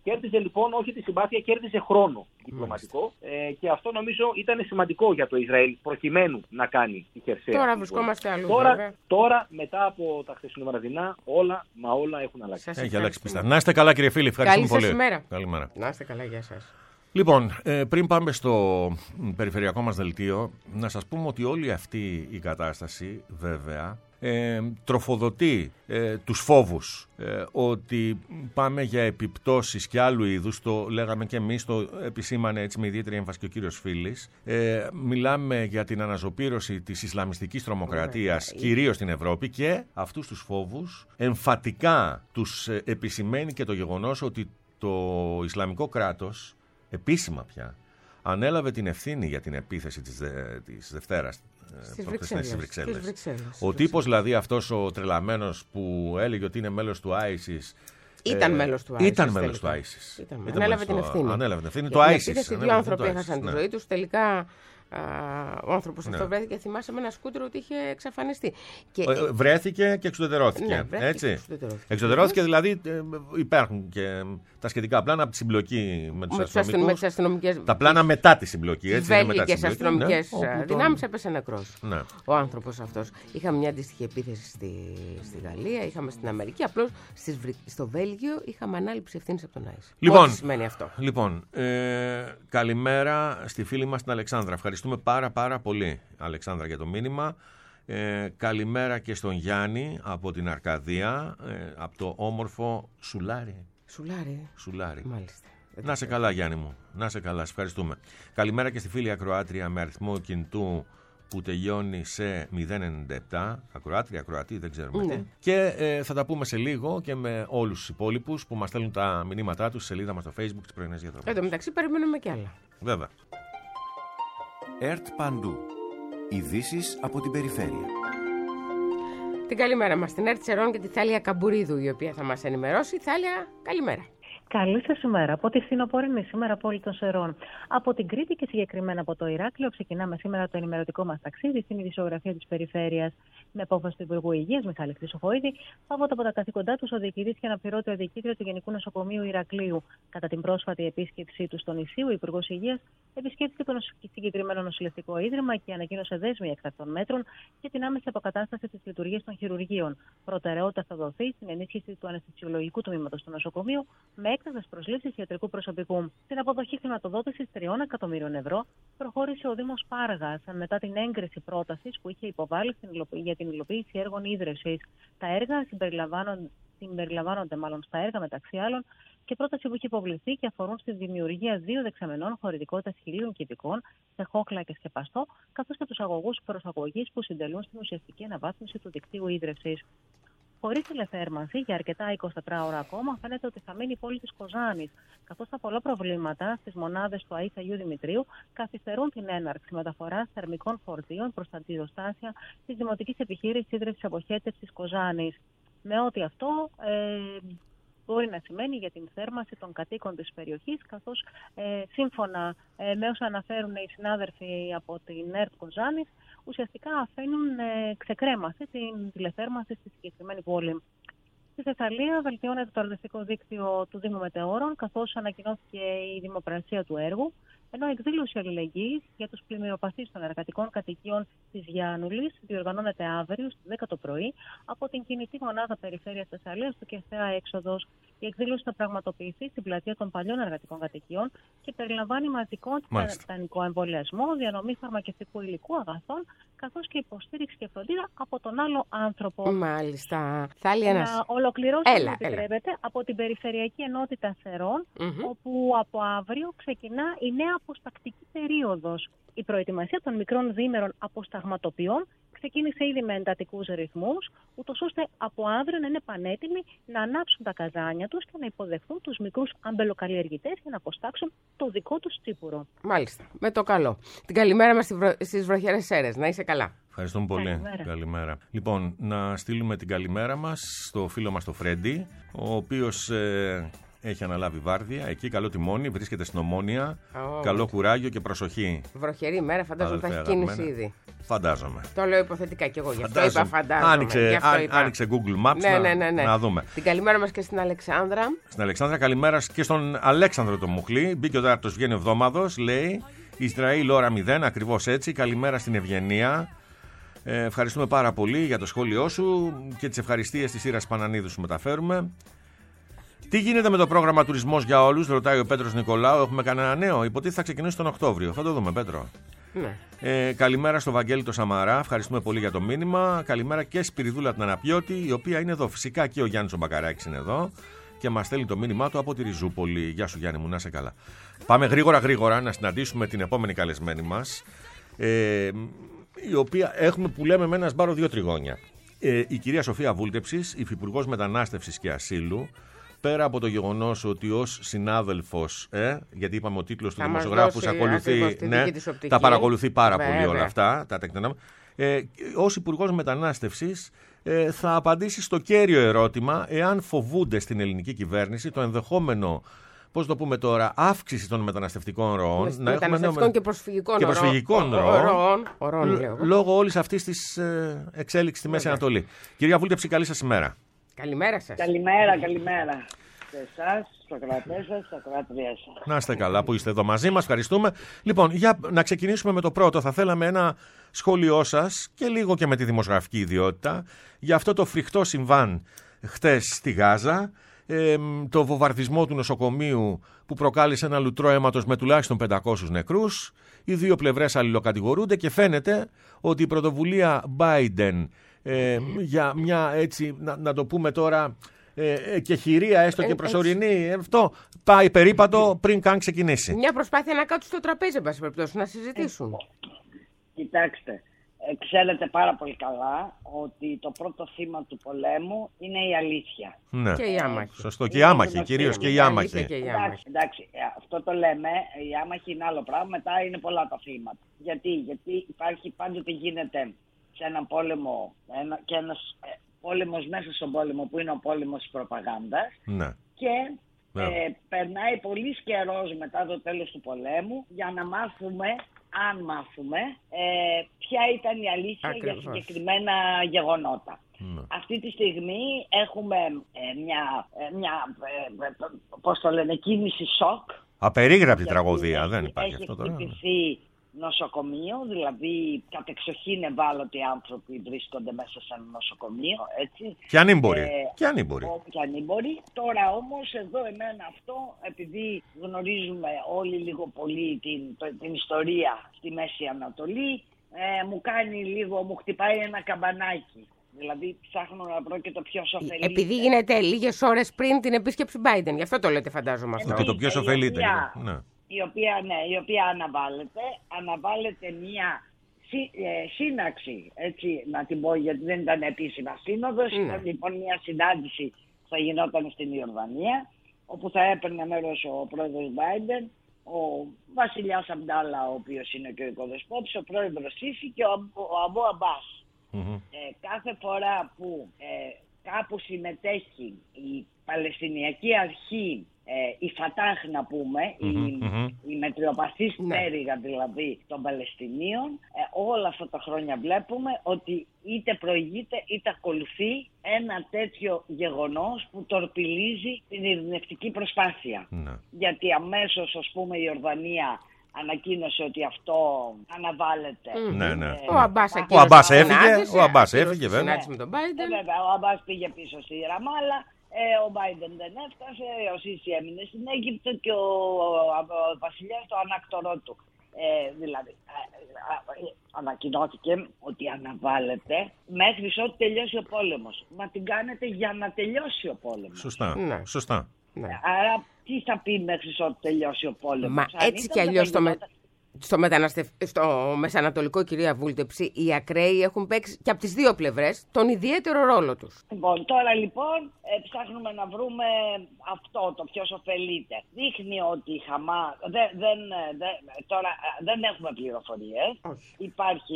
Κέρδιζε λοιπόν όχι τη συμπάθεια, κέρδιζε χρόνο διπλωματικό ε, και αυτό νομίζω ήταν σημαντικό για το Ισραήλ προκειμένου να κάνει τη χερσαία. Τώρα βρισκόμαστε αλλού. Τώρα, τώρα μετά από τα χθεσινοβραδινά όλα μα όλα έχουν αλλάξει. Έχει αλλάξει πιστά. Να είστε καλά κύριε φίλε, ευχαριστούμε Καλή πολύ. Καλημέρα. Καλημέρα. Να είστε καλά, γεια σας. Λοιπόν, ε, πριν πάμε στο περιφερειακό μας δελτίο, να σας πούμε ότι όλη αυτή η κατάσταση βέβαια ε, τροφοδοτεί ε, τους φόβους ε, ότι πάμε για επιπτώσεις και άλλου είδους, το λέγαμε και εμείς, το επισήμανε έτσι με ιδιαίτερη έμφαση και ο κύριος Φίλης. Ε, μιλάμε για την αναζωπήρωση της Ισλαμιστικής τρομοκρατίας, κυρίως στην Ευρώπη, και αυτούς τους φόβους εμφατικά τους επισημαίνει και το γεγονός ότι το Ισλαμικό κράτος επίσημα πια ανέλαβε την ευθύνη για την επίθεση της, δε, της Δευτέρας στις Βρυξέλλες. Βρυξέλλες. Ο τύπος δηλαδή αυτός ο τρελαμένος που έλεγε ότι είναι μέλος του άισις ήταν ε, μέλος του άισις. Ήταν μέλος του άισις. Ανέλαβε την ευθύνη. Ανέλαβε την ευθύνη. Το άισις. Οι δύο άνθρωποι έχασαν ναι. τη ζωή τους. Τελικά α, ο άνθρωπος ναι. αυτό βρέθηκε, θυμάσαι, με ένα σκούτερο ότι είχε εξαφανιστεί. Και, ε, βρέθηκε και εξουδετερώθηκε. Ναι, βρέθηκε έτσι. Και εξουδετερώθηκε. Εξουδετερώθηκε, δηλαδή ε, υπάρχουν και τα σχετικά πλάνα από τη συμπλοκή με τους αστυνομικούς. αστυνομικές... Τα πλάνα μετά τη συμπλοκή. Τις βέλγικες αστυνομικές ναι, δυνάμεις έπεσε νεκρός. Ναι. Ο άνθρωπος αυτός. Είχαμε μια αντίστοιχη επίθεση στη, στη Γαλλία, είχαμε στην Αμερική. Απλώς στις, στο Βέλγιο είχαμε ανάληψη ευθύνης από τον άισις. Λοιπόν, τι σημαίνει αυτό. Λοιπόν, ε, καλημέρα στη φίλη μας την Αλεξάνδρα. Ευχαριστούμε πάρα πάρα πολύ, Αλεξάνδρα, για το μήνυμα. Ε, καλημέρα και στον Γιάννη από την Αρκαδία, ε, από το όμορφο Σουλάρι. Σουλάρι. Σουλάρι. Μάλιστα. Να σε καλά, Γιάννη μου. Να σε καλά, σε ευχαριστούμε. Καλημέρα και στη φίλη Ακροάτρια με αριθμό κινητού που τελειώνει σε μηδέν ενενήντα επτά. Ακροάτρια, Ακροατή, δεν ξέρουμε. Ναι. Και ε, θα τα πούμε σε λίγο και με όλους τους υπόλοιπους που μας στέλνουν τα μηνύματά τους στη σελίδα μας στο Facebook της Πρωινές Διατροφές. Εν τω μεταξύ, περιμένουμε κι άλλα. Βέβαια. ΕΡΤ Παντού. Ειδήσεις από την περιφέρεια. Την καλημέρα μας στην ΕΡΤ Σερών και τη Θάλια Καμπουρίδου, η οποία θα μας ενημερώσει. Θάλια, καλημέρα. Καλή σας ημέρα. Από τη φθινοπόρινη σήμερα πόλη των Σερών. Από την Κρήτη και συγκεκριμένα από το Ηράκλειο, ξεκινάμε σήμερα το ενημερωτικό μας ταξίδι στην ειδησιογραφία της περιφέρειας. Με απόφαση του Υπουργού Υγείας, Μιχάλη Χρυσοχοΐδη, πάβονται από τα καθήκοντά του ο διοικητής και αναπληρώτη διοικήτρια του Γενικού Νοσοκομείου Ηρακλείου. Κατά την πρόσφατη επίσκεψή του στο νησί, ο Υπουργός Υγείας επισκέφθηκε το συγκεκριμένο νοσηλευτικό ίδρυμα και ανακοίνωσε δέσμη εκτακτών μέτρων για την άμεση αποκατάσταση της λειτουργίας των χειρουργείων. Προτεραιότητα θα δοθεί στην ενίσχυση του αναισθησιολογικού τμήματος του νοσοκομείου με έκτακτες προσλήψεις ιατρικού προσωπικού. Στην αποδοχή χρηματοδότησης τριών εκατομμύριων ευρώ προχώρησε ο Δήμος Πάργας μετά την έγκριση πρότασης που είχε υποβάλει για την υλοποίηση έργων ίδρυυσης. Τα έργα συμπεριλαμβάνονται, συμπεριλαμβάνονται μάλλον στα έργα μεταξύ άλλων και πρόταση που είχε υποβληθεί και αφορούν στη δημιουργία δύο δεξαμενών χωρητικότητας χιλίων κυβικών σε χόχλα και σκεπαστό, καθώς και τους αγωγούς προσαγωγής που συντελούν στην ουσιαστική αναβάθμιση του δικτύου ίδρυυσης. Χωρίς τηλεθέρμανση για αρκετά εικοσιτέσσερις ώρα ακόμα, φαίνεται ότι θα μείνει η πόλη της Κοζάνης, καθώς τα πολλά προβλήματα στις μονάδες του ΑΕΣ Αγίου Δημητρίου καθυστερούν την έναρξη μεταφοράς θερμικών φορτίων προς τα αντιδοστάσια της Δημοτικής Επιχείρησης Ίδρυυσης Αποχέτευσης Κοζάνης. Με ό,τι αυτό ε, μπορεί να σημαίνει για την θέρμανση των κατοίκων της περιοχής, καθώς ε, σύμφωνα ε, με όσα αναφέρουν οι συνάδελφοι από την ΕΡΤ Κοζάνης, ουσιαστικά αφήνουν ε, ξεκρέμαση την τηλεθέρμανση στη συγκεκριμένη πόλη. Στη Θεσσαλία βελτιώνεται το αρδευτικό δίκτυο του Δήμου Μετεώρων, καθώς ανακοινώθηκε η δημοπρασία του έργου, ενώ εκδήλωση αλληλεγγύης για τους πλημμυροπαθείς των εργατικών κατοικιών της Γιάννουλης διοργανώνεται αύριο στις δέκα το πρωί από την κινητή μονάδα περιφέρειας Θεσσαλίας του Κεσαία Έξοδος. Η εκδήλωση θα πραγματοποιηθεί στην πλατεία των παλιών εργατικών κατοικιών και περιλαμβάνει μαζικό τιτανικό εμβολιασμό, διανομή φαρμακευτικού υλικού αγαθών, καθώς και υποστήριξη και φροντίδα από τον άλλο άνθρωπο. Μάλιστα. Θα άλλη ένας... Να ολοκληρώσω, έλα, αν επιτρέπετε, από την Περιφερειακή Ενότητα Σερών, Mm-hmm. όπου από αύριο ξεκινά η νέα αποστακτική περίοδος. Η προετοιμασία των μικρών διήμερων αποσταγματοποιών ξεκίνησε ήδη με εντατικούς ρυθμούς, ούτως ώστε από αύριο να είναι πανέτοιμοι να ανάψουν τα καζάνια τους και να υποδεχθούν τους μικρούς αμπελοκαλλιεργητές για να αποστάξουν το δικό τους τσίπουρο. Μάλιστα. Με το καλό. Την καλημέρα μας στις βροχερές Σέρρες. Να είσαι καλά. Ευχαριστούμε πολύ. Καλημέρα. Καλημέρα. Λοιπόν, να στείλουμε την καλημέρα μας στο φίλο μας το Φρέντι, ο οποίος ε, έχει αναλάβει βάρδια. Εκεί καλό τιμόνι, βρίσκεται στην Ομόνια. Oh. Καλό κουράγιο και προσοχή. Βροχερή μέρα, φαντάζομαι θα έχει κίνηση ήδη. Φαντάζομαι. Το λέω υποθετικά κι εγώ. Γι' αυτό Φαντάζομαι. είπα φαντάζομαι. Άνοιξε, αυτό α, είπα. άνοιξε Google Maps ναι, να, ναι, ναι, ναι. να δούμε. Την καλημέρα μας και στην Αλεξάνδρα. Στην Αλεξάνδρα, καλημέρα και στον Αλέξανδρο το Μουχλή. Μπήκε ο τέταρτος, βγαίνει εβδόμαδος. Λέει Ισραήλ ώρα μηδέν, ακριβώς έτσι. Καλημέρα στην Ευγενία. Ε, ευχαριστούμε πάρα πολύ για το σχόλιο σου και τις ευχαριστίες της Ήρας Πανανίδου σου μεταφέρουμε. Τι γίνεται με το πρόγραμμα Τουρισμός για όλους, ρωτάει ο Πέτρος Νικολάου. Έχουμε κανένα νέο? Υποτίθεται θα ξεκινήσει τον Οκτώβριο. Θα το δούμε, Πέτρο. Ναι. Ε, καλημέρα στο Βαγγέλη το Σαμαρά. Ευχαριστούμε πολύ για το μήνυμα. Καλημέρα και Σπυριδούλα την Αναπιώτη, η οποία είναι εδώ. Φυσικά και ο Γιάννης ο Μπακαράκης είναι εδώ και μας στέλνει το μήνυμά του από τη Ριζούπολη. Γεια σου, Γιάννη μου, να είσαι καλά. Πάμε γρήγορα γρήγορα να συναντήσουμε την επόμενη καλεσμένη μας. Ε, η οποία έχουμε που λέμε με ένα σμπάρο δύο τριγώνια. Ε, η κυρία Σοφία Βούλτεψης, υφυπουργός Μετανάστευσης και Ασύλου, πέρα από το γεγονός ότι ως συνάδελφος, ε, γιατί είπαμε ο τίτλος του δημοσιογράφου ακολουθεί, ναι, τα παρακολουθεί πάρα Βέβαια. πολύ όλα αυτά, τα τεκτενά. Ε, ως Υπουργός Μετανάστευσης ε, θα απαντήσει στο κέριο ερώτημα εάν φοβούνται στην ελληνική κυβέρνηση το ενδεχόμενο, πώς το πούμε τώρα, αύξηση των μεταναστευτικών ροών. Με, να μεταναστευτικών έχουμε... και προσφυγικών, και προσφυγικών ροών, ροών, ροών, ροών λόγω όλης αυτής της ε, εξέλιξης στη Μέση Βέβαια. Ανατολή. Κυρία Βούλτεψη, καλή σας ημέρα. Καλημέρα σας. Καλημέρα, καλημέρα. Σε εσάς, στους ακροατές σας, στους ακροατριές σας. Να είστε καλά που είστε εδώ μαζί μας, ευχαριστούμε. Λοιπόν, για να ξεκινήσουμε με το πρώτο, θα θέλαμε ένα σχόλιο σας και λίγο και με τη δημοσιογραφική ιδιότητα για αυτό το φρικτό συμβάν χτες στη Γάζα, ε, το βομβαρδισμό του νοσοκομείου που προκάλεσε ένα λουτρό αίματος με τουλάχιστον πεντακόσιους νεκρούς. Οι δύο πλευρές αλληλοκατηγορούνται και φαίνεται ότι η πρωτοβουλία Biden ε, για μια έτσι, να, να το πούμε τώρα, ε, και χειρία έστω και προσωρινή, αυτό πάει περίπατο πριν καν ξεκινήσει. Μια προσπάθεια να κάτσουν στο τραπέζι, εν πάση περιπτώσει, να συζητήσουν. Κοιτάξτε, ε, ξέρετε πάρα πολύ καλά ότι το πρώτο θύμα του πολέμου είναι η αλήθεια. Ναι. Και η άμαχη. Σωστό, και η άμαχη, κυρίως και η άμαχη. Εντάξει, εντάξει, αυτό το λέμε, η άμαχη είναι άλλο πράγμα, μετά είναι πολλά τα θύματα. Γιατί, γιατί υπάρχει πάντοτε γίνεται σε έναν πόλεμο ένα, και ένας ε, πόλεμος μέσα στον πόλεμο που είναι ο πόλεμος της προπαγάνδας. Ναι. Και ε, περνάει πολύ καιρός μετά το τέλος του πολέμου για να μάθουμε, αν μάθουμε, ε, ποια ήταν η αλήθεια Ακριβώς. για συγκεκριμένα γεγονότα. Ναι. Αυτή τη στιγμή έχουμε ε, μια, ε, μια ε, πώς το λένε, κίνηση σοκ. Απερίγραπτη τραγωδία, δεν υπάρχει αυτό τώρα. Έχει χτυπηθεί νοσοκομείο, δηλαδή κατεξοχήν ευάλωτοι άνθρωποι βρίσκονται μέσα σε ένα νοσοκομείο, έτσι. Και ανήμποροι. Ε, και ανήμποροι. Και ανήμποροι. Τώρα όμως εδώ εμένα αυτό, επειδή γνωρίζουμε όλοι λίγο πολύ την, την ιστορία στη Μέση Ανατολή, ε, μου κάνει λίγο, μου χτυπάει ένα καμπανάκι. Δηλαδή ψάχνω να βρω και το ποιος ωφελείται. Επειδή γίνεται λίγες ώρες πριν την επίσκεψη Biden, γι' αυτό το λέτε φαντάζομαι αυτό. Και το ποιος ωφελείται. Ναι. Η οποία, ναι, η οποία αναβάλλεται, αναβάλλεται μια σύ, ε, σύναξη, έτσι να την πω, γιατί δεν ήταν επίσημα σύνοδος, mm. ήταν λοιπόν μια συνάντηση που θα γινόταν στην Ιορδανία, όπου θα έπαιρνε μέρος ο πρόεδρος Biden, ο βασιλιάς Αμπντάλα, ο οποίος είναι και ο οικοδεσπότης, ο πρόεδρος Σίση και ο, ο Αμπού Αμπάς. Mm-hmm. Ε, κάθε φορά που ε, κάπου συμμετέχει η Παλαιστινιακή Αρχή, Ε, η Φατάχ να πούμε, mm-hmm, η, mm-hmm. η μετριοπαθής πτέρυγα ναι. δηλαδή των Παλαιστινίων, ε, όλα αυτά τα χρόνια βλέπουμε ότι είτε προηγείται είτε ακολουθεί ένα τέτοιο γεγονός που τορπιλίζει την ειρηνευτική προσπάθεια. Mm-hmm. Γιατί αμέσως, ας πούμε, η Ιορδανία ανακοίνωσε ότι αυτό αναβάλλεται. Mm. Ναι, ναι. Ε, ο Αμπάς, ο Αμπάς έφυγε, ο Αμπάς έφυγε βέβαια. Με τον Biden. Ε, βέβαια. Ο Αμπάς πήγε πίσω στη Ραμάλα. Ε, ο Biden δεν έφτασε, ο Σίση έμεινε στην Αίγυπτο και ο, ο, ο βασιλιάς το ανάκτορό του. Ε, δηλαδή, ε, ε, ανακοινώθηκε ότι αναβάλλεται μέχρι ό,τι τελειώσει ο πόλεμος. Μα την κάνετε για να τελειώσει ο πόλεμος. Σωστά, ναι. Σωστά. Ναι. Άρα τι θα πει μέχρι ό,τι τελειώσει ο πόλεμος. Μα αν έτσι κι αλλιώς το, με... στο, μεταναστευ... στο Μεσανατολικό, κυρία Βούλτεψη, οι ακραίοι έχουν παίξει και από τις δύο πλευρές τον ιδιαίτερο ρόλο τους. Λοιπόν, τώρα λοιπόν ε, ψάχνουμε να βρούμε αυτό, το ποιος ωφελείται. Δείχνει ότι η Χαμά... Δεν, δεν, δεν, τώρα δεν έχουμε πληροφορίες. Όχι. Υπάρχει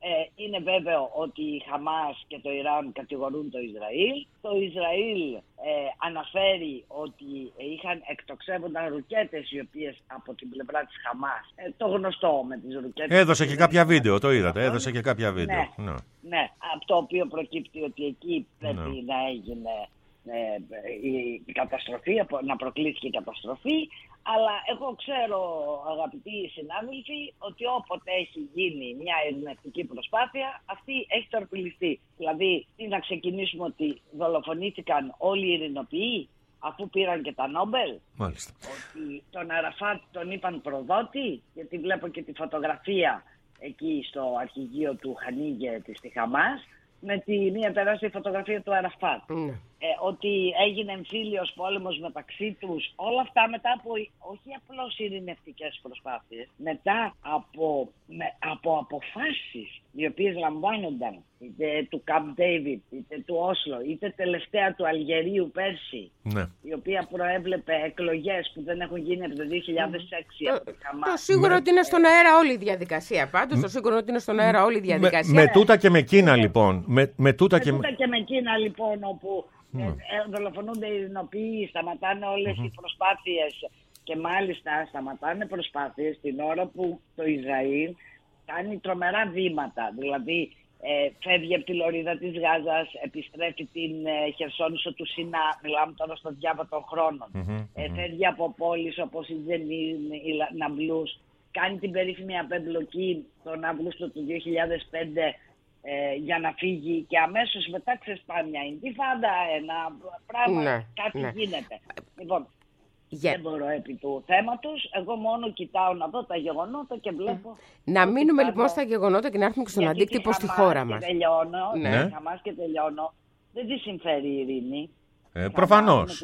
Ε, είναι βέβαιο ότι η Χαμάς και το Ιράν κατηγορούν το Ισραήλ. Το Ισραήλ ε, αναφέρει ότι είχαν εκτοξεύονταν ρουκέτες οι οποίες από την πλευρά της Χαμάς. Ε, το γνωστό με τις ρουκέτες. Έδωσε και κάποια βίντεο, το είδατε. Έδωσε και κάποια βίντεο. Ναι, ναι. ναι. Από το οποίο προκύπτει ότι εκεί πρέπει ναι. να έγινε ε, η καταστροφή, να προκλήθηκε η καταστροφή. Αλλά εγώ ξέρω, αγαπητοί συνάδελφοι, ότι όποτε έχει γίνει μια ειρηνευτική προσπάθεια, αυτή έχει τορπιλιστεί. Δηλαδή, τι να ξεκινήσουμε ότι δολοφονήθηκαν όλοι οι ειρηνοποιοί, αφού πήραν και τα Νόμπελ. Μάλιστα. Ότι τον Αραφάτ τον είπαν προδότη, γιατί βλέπω και τη φωτογραφία εκεί στο αρχηγείο του Χανίγε της στη Χαμάς, με τη μία τεράστια φωτογραφία του Αραφάτ. Mm. Ε, ότι έγινε εμφύλιος πόλεμος μεταξύ τους. Όλα αυτά μετά από όχι απλώς ειρηνευτικές προσπάθειες, μετά από, με, από αποφάσεις οι οποίες λαμβάνονταν είτε του Camp David, είτε του Όσλο, είτε τελευταία του Αλγερίου πέρσι, ναι. η οποία προέβλεπε εκλογές που δεν έχουν γίνει από το δύο χιλιάδες έξι mm. από τη Χαμάς. Το σίγουρο ναι. ότι είναι στον αέρα όλη η διαδικασία πάντως, το σίγουρο ότι είναι στον αέρα όλη η διαδικασία. Με, με τούτα και με Κίνα λοιπόν. Με, με τούτα με και, τούτα και με Κίνα λοιπόν, όπου Mm. Ε, δολοφονούνται οι ειρηνοποιοί, σταματάνε όλες mm-hmm. οι προσπάθειες και μάλιστα σταματάνε προσπάθειες την ώρα που το Ισραήλ κάνει τρομερά βήματα. Δηλαδή ε, φεύγει από τη λωρίδα της Γάζας, επιστρέφει την ε, Χερσόνησο του Σινά, μιλάμε τώρα στο διάβα των χρόνων, mm-hmm. ε, φεύγει από πόλεις όπως η Τζενίν, η Ναμπλούς, κάνει την περίφημη απεμπλοκή τον Αύγουστο του δύο χιλιάδες πέντε Ε, για να φύγει και αμέσως μετά ξεσπάει μια ιντιφάντα, ένα πράγμα, ναι, κάτι ναι. γίνεται. Λοιπόν, yeah. δεν μπορώ επί του θέματος, εγώ μόνο κοιτάω να δω τα γεγονότα και βλέπω... Να μείνουμε πάνω... λοιπόν στα γεγονότα και να έρθουμε και στον αντίκτυπο στη χώρα μας. Τελειώνω, ναι. Χαμάς και τελειώνω, δεν τη συμφέρει η ειρήνη. Ε, προφανώς.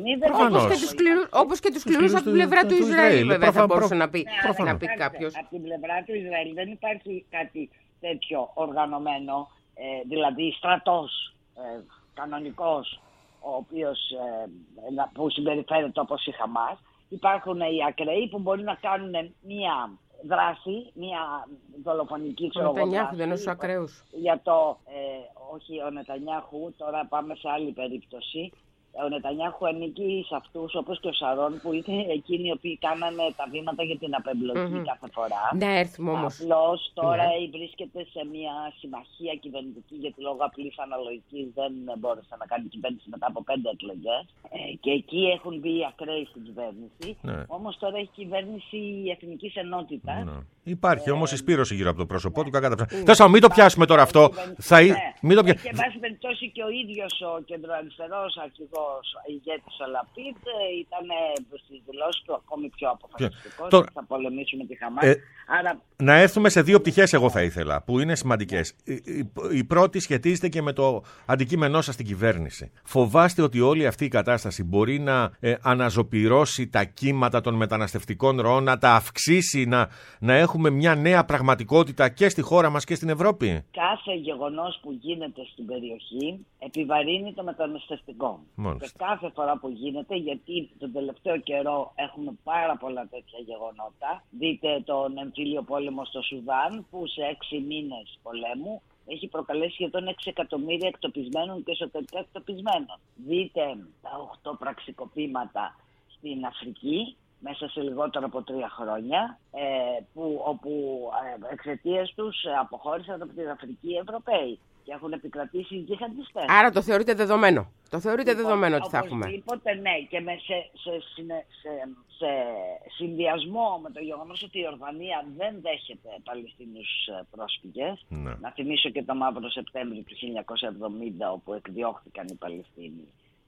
Όπως και τους σκληρούς από την πλευρά του Ισραήλ, βέβαια, θα μπορούσε να πει κάποιος. Από την πλευρά του Ισραήλ δεν υπάρχει κάτι τέτοιο οργανωμένο, ε, δηλαδή στρατός ε, κανονικός, ο οποίος ε, που συμπεριφέρεται όπως η Χαμάς. Υπάρχουν οι ακραίοι που μπορεί να κάνουν μία δράση, μία δολοφονική ξέρω. Ο Νετανιάχου δεν είναι στους ακραίους. Για το, ε, όχι ο Νετανιάχου, τώρα πάμε σε άλλη περίπτωση. Ο Νετανιάχου ανήκει σε αυτούς όπως και ο Σαρών που είναι εκείνοι οι οποίοι κάνανε τα βήματα για την απεμπλοκή mm-hmm. κάθε φορά. Ναι, έρθουμε όμως. Απλώς τώρα ναι. βρίσκεται σε μια συμμαχία κυβερνητική γιατί λόγω απλής αναλογικής δεν μπόρεσε να κάνει κυβέρνηση μετά από πέντε εκλογές. Ε, και εκεί έχουν μπει οι ακραίοι στην κυβέρνηση. Ναι. Όμως τώρα έχει κυβέρνηση Εθνικής Ενότητας. Ναι. Υπάρχει ε, όμως η σπήρωση γύρω από το πρόσωπό ναι. του. Θες να μην το πιάσουμε τώρα αυτό. Θα... Ναι. Μην το πια... Και εν πάση περιπτώσει και ο ίδιος ο κεντροαριστερός αρχηγός ο ηγέτης ο Λαπίδ ήταν στις δηλώσεις του ακόμη πιο αποφασιστικός. Το... Θα πολεμήσουμε τη Χαμάς. Ε, Άρα... Να έρθουμε σε δύο πτυχές εγώ θα ήθελα, που είναι σημαντικές. Η, η, η πρώτη σχετίζεται και με το αντικείμενό σας στην κυβέρνηση. Φοβάστε ότι όλη αυτή η κατάσταση μπορεί να ε, αναζωπυρώσει τα κύματα των μεταναστευτικών ροών, να τα αυξήσει, να, να έχουμε μια νέα πραγματικότητα και στη χώρα μας και στην Ευρώπη. Κάθε γεγονός που γίνεται στην περιοχή επιβαρύνει το μεταναστευτικό. Μάλιστα. Και κάθε φορά που γίνεται, γιατί τον τελευταίο καιρό έχουμε πάρα πολλά τέτοια γεγονότα. Δείτε τον εμφύλιο πόλεμο στο Σουδάν που σε έξι μήνες πολέμου έχει προκαλέσει σχεδόν έξι εκατομμύρια εκτοπισμένων και εσωτερικά εκτοπισμένων. Δείτε τα οκτώ πραξικοπήματα στην Αφρική μέσα σε λιγότερο από τρία χρόνια, ε, που, όπου ε, εξαιτίας τους αποχώρησαν από την Αφρική οι Ευρωπαίοι και έχουν επικρατήσει οι τζιχαντιστές. Άρα το θεωρείτε δεδομένο. Το θεωρείτε λοιπόν, δεδομένο ότι θα έχουμε. Οπωσδήποτε ναι, και με σε, σε, σε, σε, σε συνδυασμό με το γεγονός ότι η Ορδανία δεν δέχεται Παλαιστίνιους πρόσφυγες. Ναι. Να θυμίσω και το Μαύρο Σεπτέμβριο του χίλια εννιακόσια εβδομήντα όπου εκδιώχθηκαν οι Παλαιστίνοι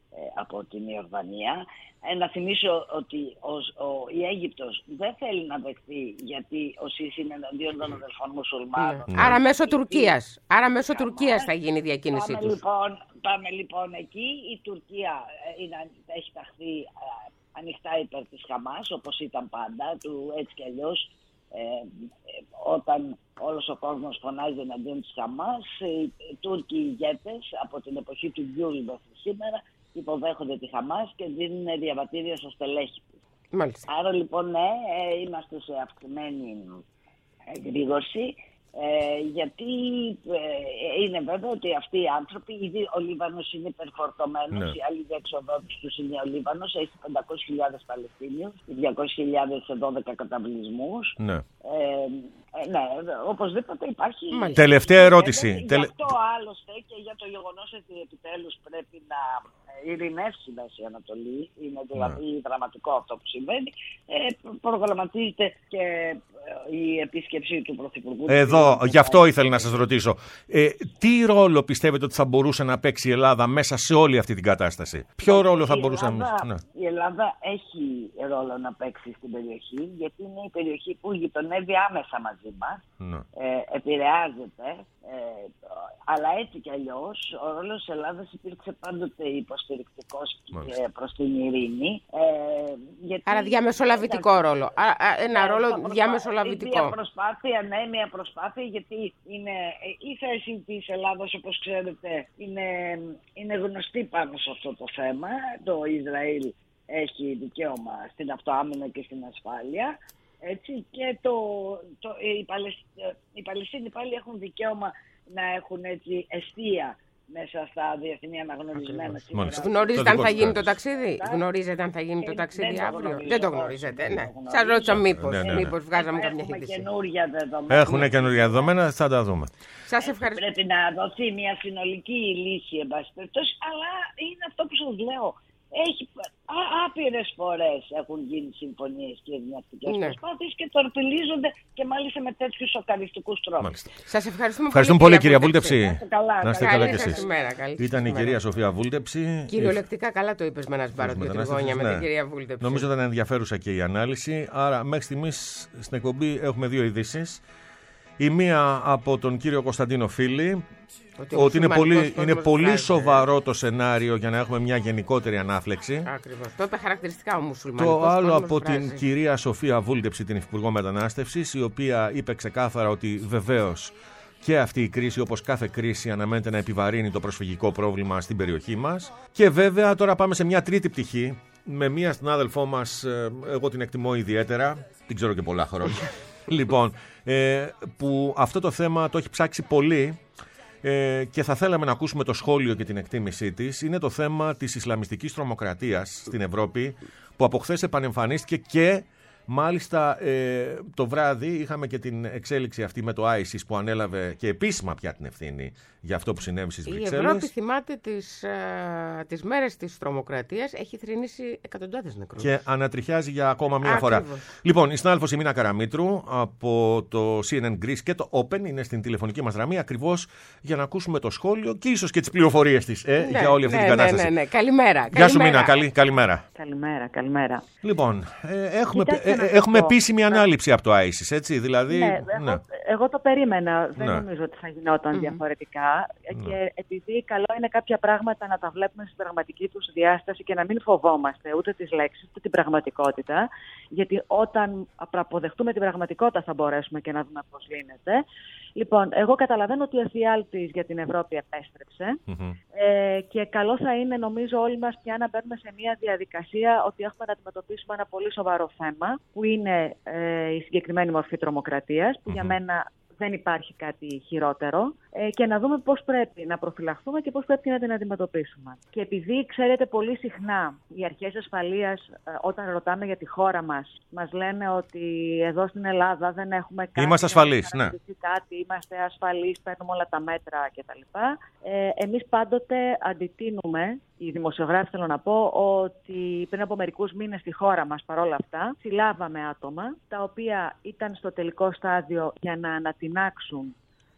από την Ιορδανία. Ε, να θυμίσω ότι ο, ο, η Αίγυπτος δεν θέλει να δεχτεί γιατί ο ΣΥΣ είναι εναντίον των αδελφών μουσουλμάνων. Ναι. Άρα μέσω Τουρκίας. Άρα μέσω Τουρκίας θα γίνει η διακίνησή πάμε τους. Λοιπόν, πάμε λοιπόν εκεί. Η Τουρκία είναι, έχει ταχθεί ε, ανοιχτά υπέρ της Χαμάς όπως ήταν πάντα. Του, έτσι κι αλλιώς ε, ε, όταν όλος ο κόσμος φωνάζει εναντίον της Χαμάς, οι, οι Τούρκοι ηγέτες από την εποχή του Γκιούλ μέχρι σήμερα υποδέχονται τη Χαμάς και δίνουν διαβατήρια στα στελέχη της. Μάλιστα. Άρα λοιπόν ναι, είμαστε σε αυξημένη εγρήγορση Ε, γιατί ε, είναι βέβαιο ότι αυτοί οι άνθρωποι, ήδη ο Λίβανος είναι υπερφορτωμένος, Ναι. η άλλη διεξοδότηση τους είναι ο Λίβανος, έχει πεντακόσιες χιλιάδες Παλαιστίνιους, διακόσιες χιλιάδες σε δώδεκα καταβλισμούς. Ναι. Ε, ε, ναι, οπωσδήποτε υπάρχει. Μάλιστα. Τελευταία ερώτηση. Γι' Τελε- αυτό άλλωστε και για το γεγονός ότι επιτέλους πρέπει να ειρηνεύσει η Μέση Ανατολή, είναι δηλαδή Ναι. δραματικό αυτό που συμβαίνει, ε, προγραμματίζεται και ε, η επίσκεψη του Πρωθυπουργού. Εδώ, του γι' αυτό ήθελα να σας ρωτήσω. Ε, τι ρόλο πιστεύετε ότι θα μπορούσε να παίξει η Ελλάδα μέσα σε όλη αυτή την κατάσταση? Ποιο ρόλο θα Η μπορούσε Ελλάδα, να... Ναι. Η Ελλάδα έχει ρόλο να παίξει στην περιοχή, γιατί είναι η περιοχή που γειτονεύει άμεσα μαζί μας, Ναι. ε, επηρεάζεται, ε, αλλά έτσι κι αλλιώς ο ρόλος της Ελλάδας υπήρξε πάντοτε υποστηρικτικός Μάλιστα. προς την ειρήνη. Ε, γιατί... Άρα διαμεσολαβητικό ρόλο. Α, α, ένα Ε, ρόλο θα προσπά- διαμεσολαβητικό. Μια προσπάθεια, ναι, μια προσπάθεια, γιατί είναι ε, η θέση της Ελλάδας, όπως ξέρετε, είναι, είναι γνωστή πάνω σε αυτό το θέμα. Το Ισραήλ έχει δικαίωμα στην αυτοάμυνα και στην ασφάλεια. Έτσι, και το, το, οι, Παλαισ, οι Παλαιστίνοι πάλι έχουν δικαίωμα να έχουν έτσι εστία μέσα στα διεθνή αναγνωρισμένα σύνορα. Μάλιστα. Γνωρίζετε Το αν δικό θα του γίνει το κράτος. ταξίδι. Γνωρίζετε αν θα γίνει το Ε, ταξίδι δεν το αύριο. γνωρίζω. Δεν το Όχι, γνωρίζετε, δεν ναι. το γνωρίζω. Σας ρώτησα μήπως. Ναι, ναι, ναι. Μήπως βγάζαμε καμιά Έχουμε χτύπηση. καινούργια δεδομένα. Έχουν καινούργια δεδομένα, θα τα δούμε. Σας ευχαριστώ. Πρέπει να δοθεί μια συνολική λύση, εν πάση περιπτώσει, αλλά είναι αυτό που σας λέω. Έχει, α, άπειρες φορές έχουν γίνει συμφωνίες και ειρηνευτικές Ναι. προσπάθειες και τορπιλίζονται και μάλιστα με τέτοιους σοκαριστικούς τρόπους. Μάλιστα. Σας ευχαριστούμε, Ευχαριστούμε πολύ, κυρία Βούλτεψη. Βούλτεψη. Να είστε καλά, Να είστε καλή καλά Καλή κι σας εσείς. ημέρα, καλή σας Ήταν η ημέρα. κυρία Σοφία Βούλτεψη. Κυριολεκτικά καλά το είπες με ένα σμπάρο δύο τριγώνια με Ναι. την κυρία Βούλτεψη. Νομίζω ήταν ενδιαφέρουσα και η ανάλυση. Άρα, μέχρι στιγμής στην εκπομπή έχουμε δύο ειδήσεις. Η μία από τον κύριο Κωνσταντίνο Φίλη, Ότι ο ότι είναι πολύ, μουσουλμανικός είναι κόσμος πολύ βράζει. σοβαρό το σενάριο για να έχουμε μια γενικότερη ανάφλεξη. Ακριβώς. Το είπε χαρακτηριστικά ο μουσουλμανικός Το άλλο κόσμος από βράζει. την κυρία Σοφία Βούλτεψη, την Υφυπουργό Μετανάστευσης, η οποία είπε ξεκάθαρα ότι βεβαίως και αυτή η κρίση, όπως κάθε κρίση, αναμένεται να επιβαρύνει το προσφυγικό πρόβλημα στην περιοχή μας. Και βέβαια τώρα πάμε σε μια τρίτη πτυχή, με μια συνάδελφό μας, ε, εγώ την εκτιμώ ιδιαίτερα, την ξέρω και πολλά χρόνια. Λοιπόν, ε, που αυτό το θέμα το έχει ψάξει πολύ ε, και θα θέλαμε να ακούσουμε το σχόλιο και την εκτίμησή της. Είναι το θέμα της Ισλαμιστικής τρομοκρατίας στην Ευρώπη, που από χθες επανεμφανίστηκε και μάλιστα ε, το βράδυ είχαμε και την εξέλιξη αυτή με το άισις που ανέλαβε και επίσημα πια την ευθύνη για αυτό που συνέβη στις Η Βρυξέλλες. Ευρώπη θυμάται τις, α, τις μέρες της τρομοκρατίας, έχει θρηνήσει εκατοντάδες νεκρούς. Και ανατριχιάζει για ακόμα μία φορά. Ακριβώς. Λοιπόν, η συνάδελφος η Μίνα Καραμήτρου από το σι εν εν Greece και το Open είναι στην τηλεφωνική μας γραμμή ακριβώς για να ακούσουμε το σχόλιο και ίσως και τις πληροφορίες της ε, Ναι, για όλη αυτή ναι, την κατάσταση. Ναι, ναι, ναι. Καλημέρα. Γεια σου καλημέρα. Μίνα, καλή, καλημέρα. Καλημέρα, καλημέρα. Λοιπόν, ε, έχουμε, Κοιτάξτε ε, να ε, σας έχουμε πω. επίσημη ανάληψη από το άισις, έτσι, δηλαδή... Ναι, ναι. εγώ, εγώ το περίμενα. Δεν Ναι. νομίζω ότι θα γινόταν διαφορετικά. Και επειδή καλό είναι κάποια πράγματα να τα βλέπουμε στην πραγματική τους διάσταση και να μην φοβόμαστε ούτε τις λέξεις, ούτε την πραγματικότητα, γιατί όταν αποδεχτούμε την πραγματικότητα θα μπορέσουμε και να δούμε πώς λύνεται. Λοιπόν, εγώ καταλαβαίνω ότι ο εφιάλτης για την Ευρώπη επέστρεψε Μμμ. ε, και καλό θα είναι, νομίζω, όλοι μας πια να μπαίνουμε σε μια διαδικασία ότι έχουμε να αντιμετωπίσουμε ένα πολύ σοβαρό θέμα, που είναι ε, η συγκεκριμένη μορφή τρομοκρατίας, που για μένα δεν υπάρχει κάτι χειρότερο, ε, και να δούμε πώς πρέπει να προφυλαχθούμε και πώς πρέπει να την αντιμετωπίσουμε. Και επειδή, ξέρετε, πολύ συχνά οι αρχές ασφαλείας, ε, όταν ρωτάμε για τη χώρα μας, μας λένε ότι εδώ στην Ελλάδα δεν έχουμε κάτι. Είμαστε ασφαλείς, δεν έχουμε ναι. κάτι, είμαστε ασφαλείς, παίρνουμε όλα τα μέτρα κτλ. Ε, εμείς πάντοτε αντιτείνουμε, οι δημοσιογράφοι θέλω να πω, ότι πριν από μερικούς μήνες στη χώρα μας παρόλα αυτά συλλάβαμε άτομα τα οποία ήταν στο τελικό στάδιο για να ανατινάξουν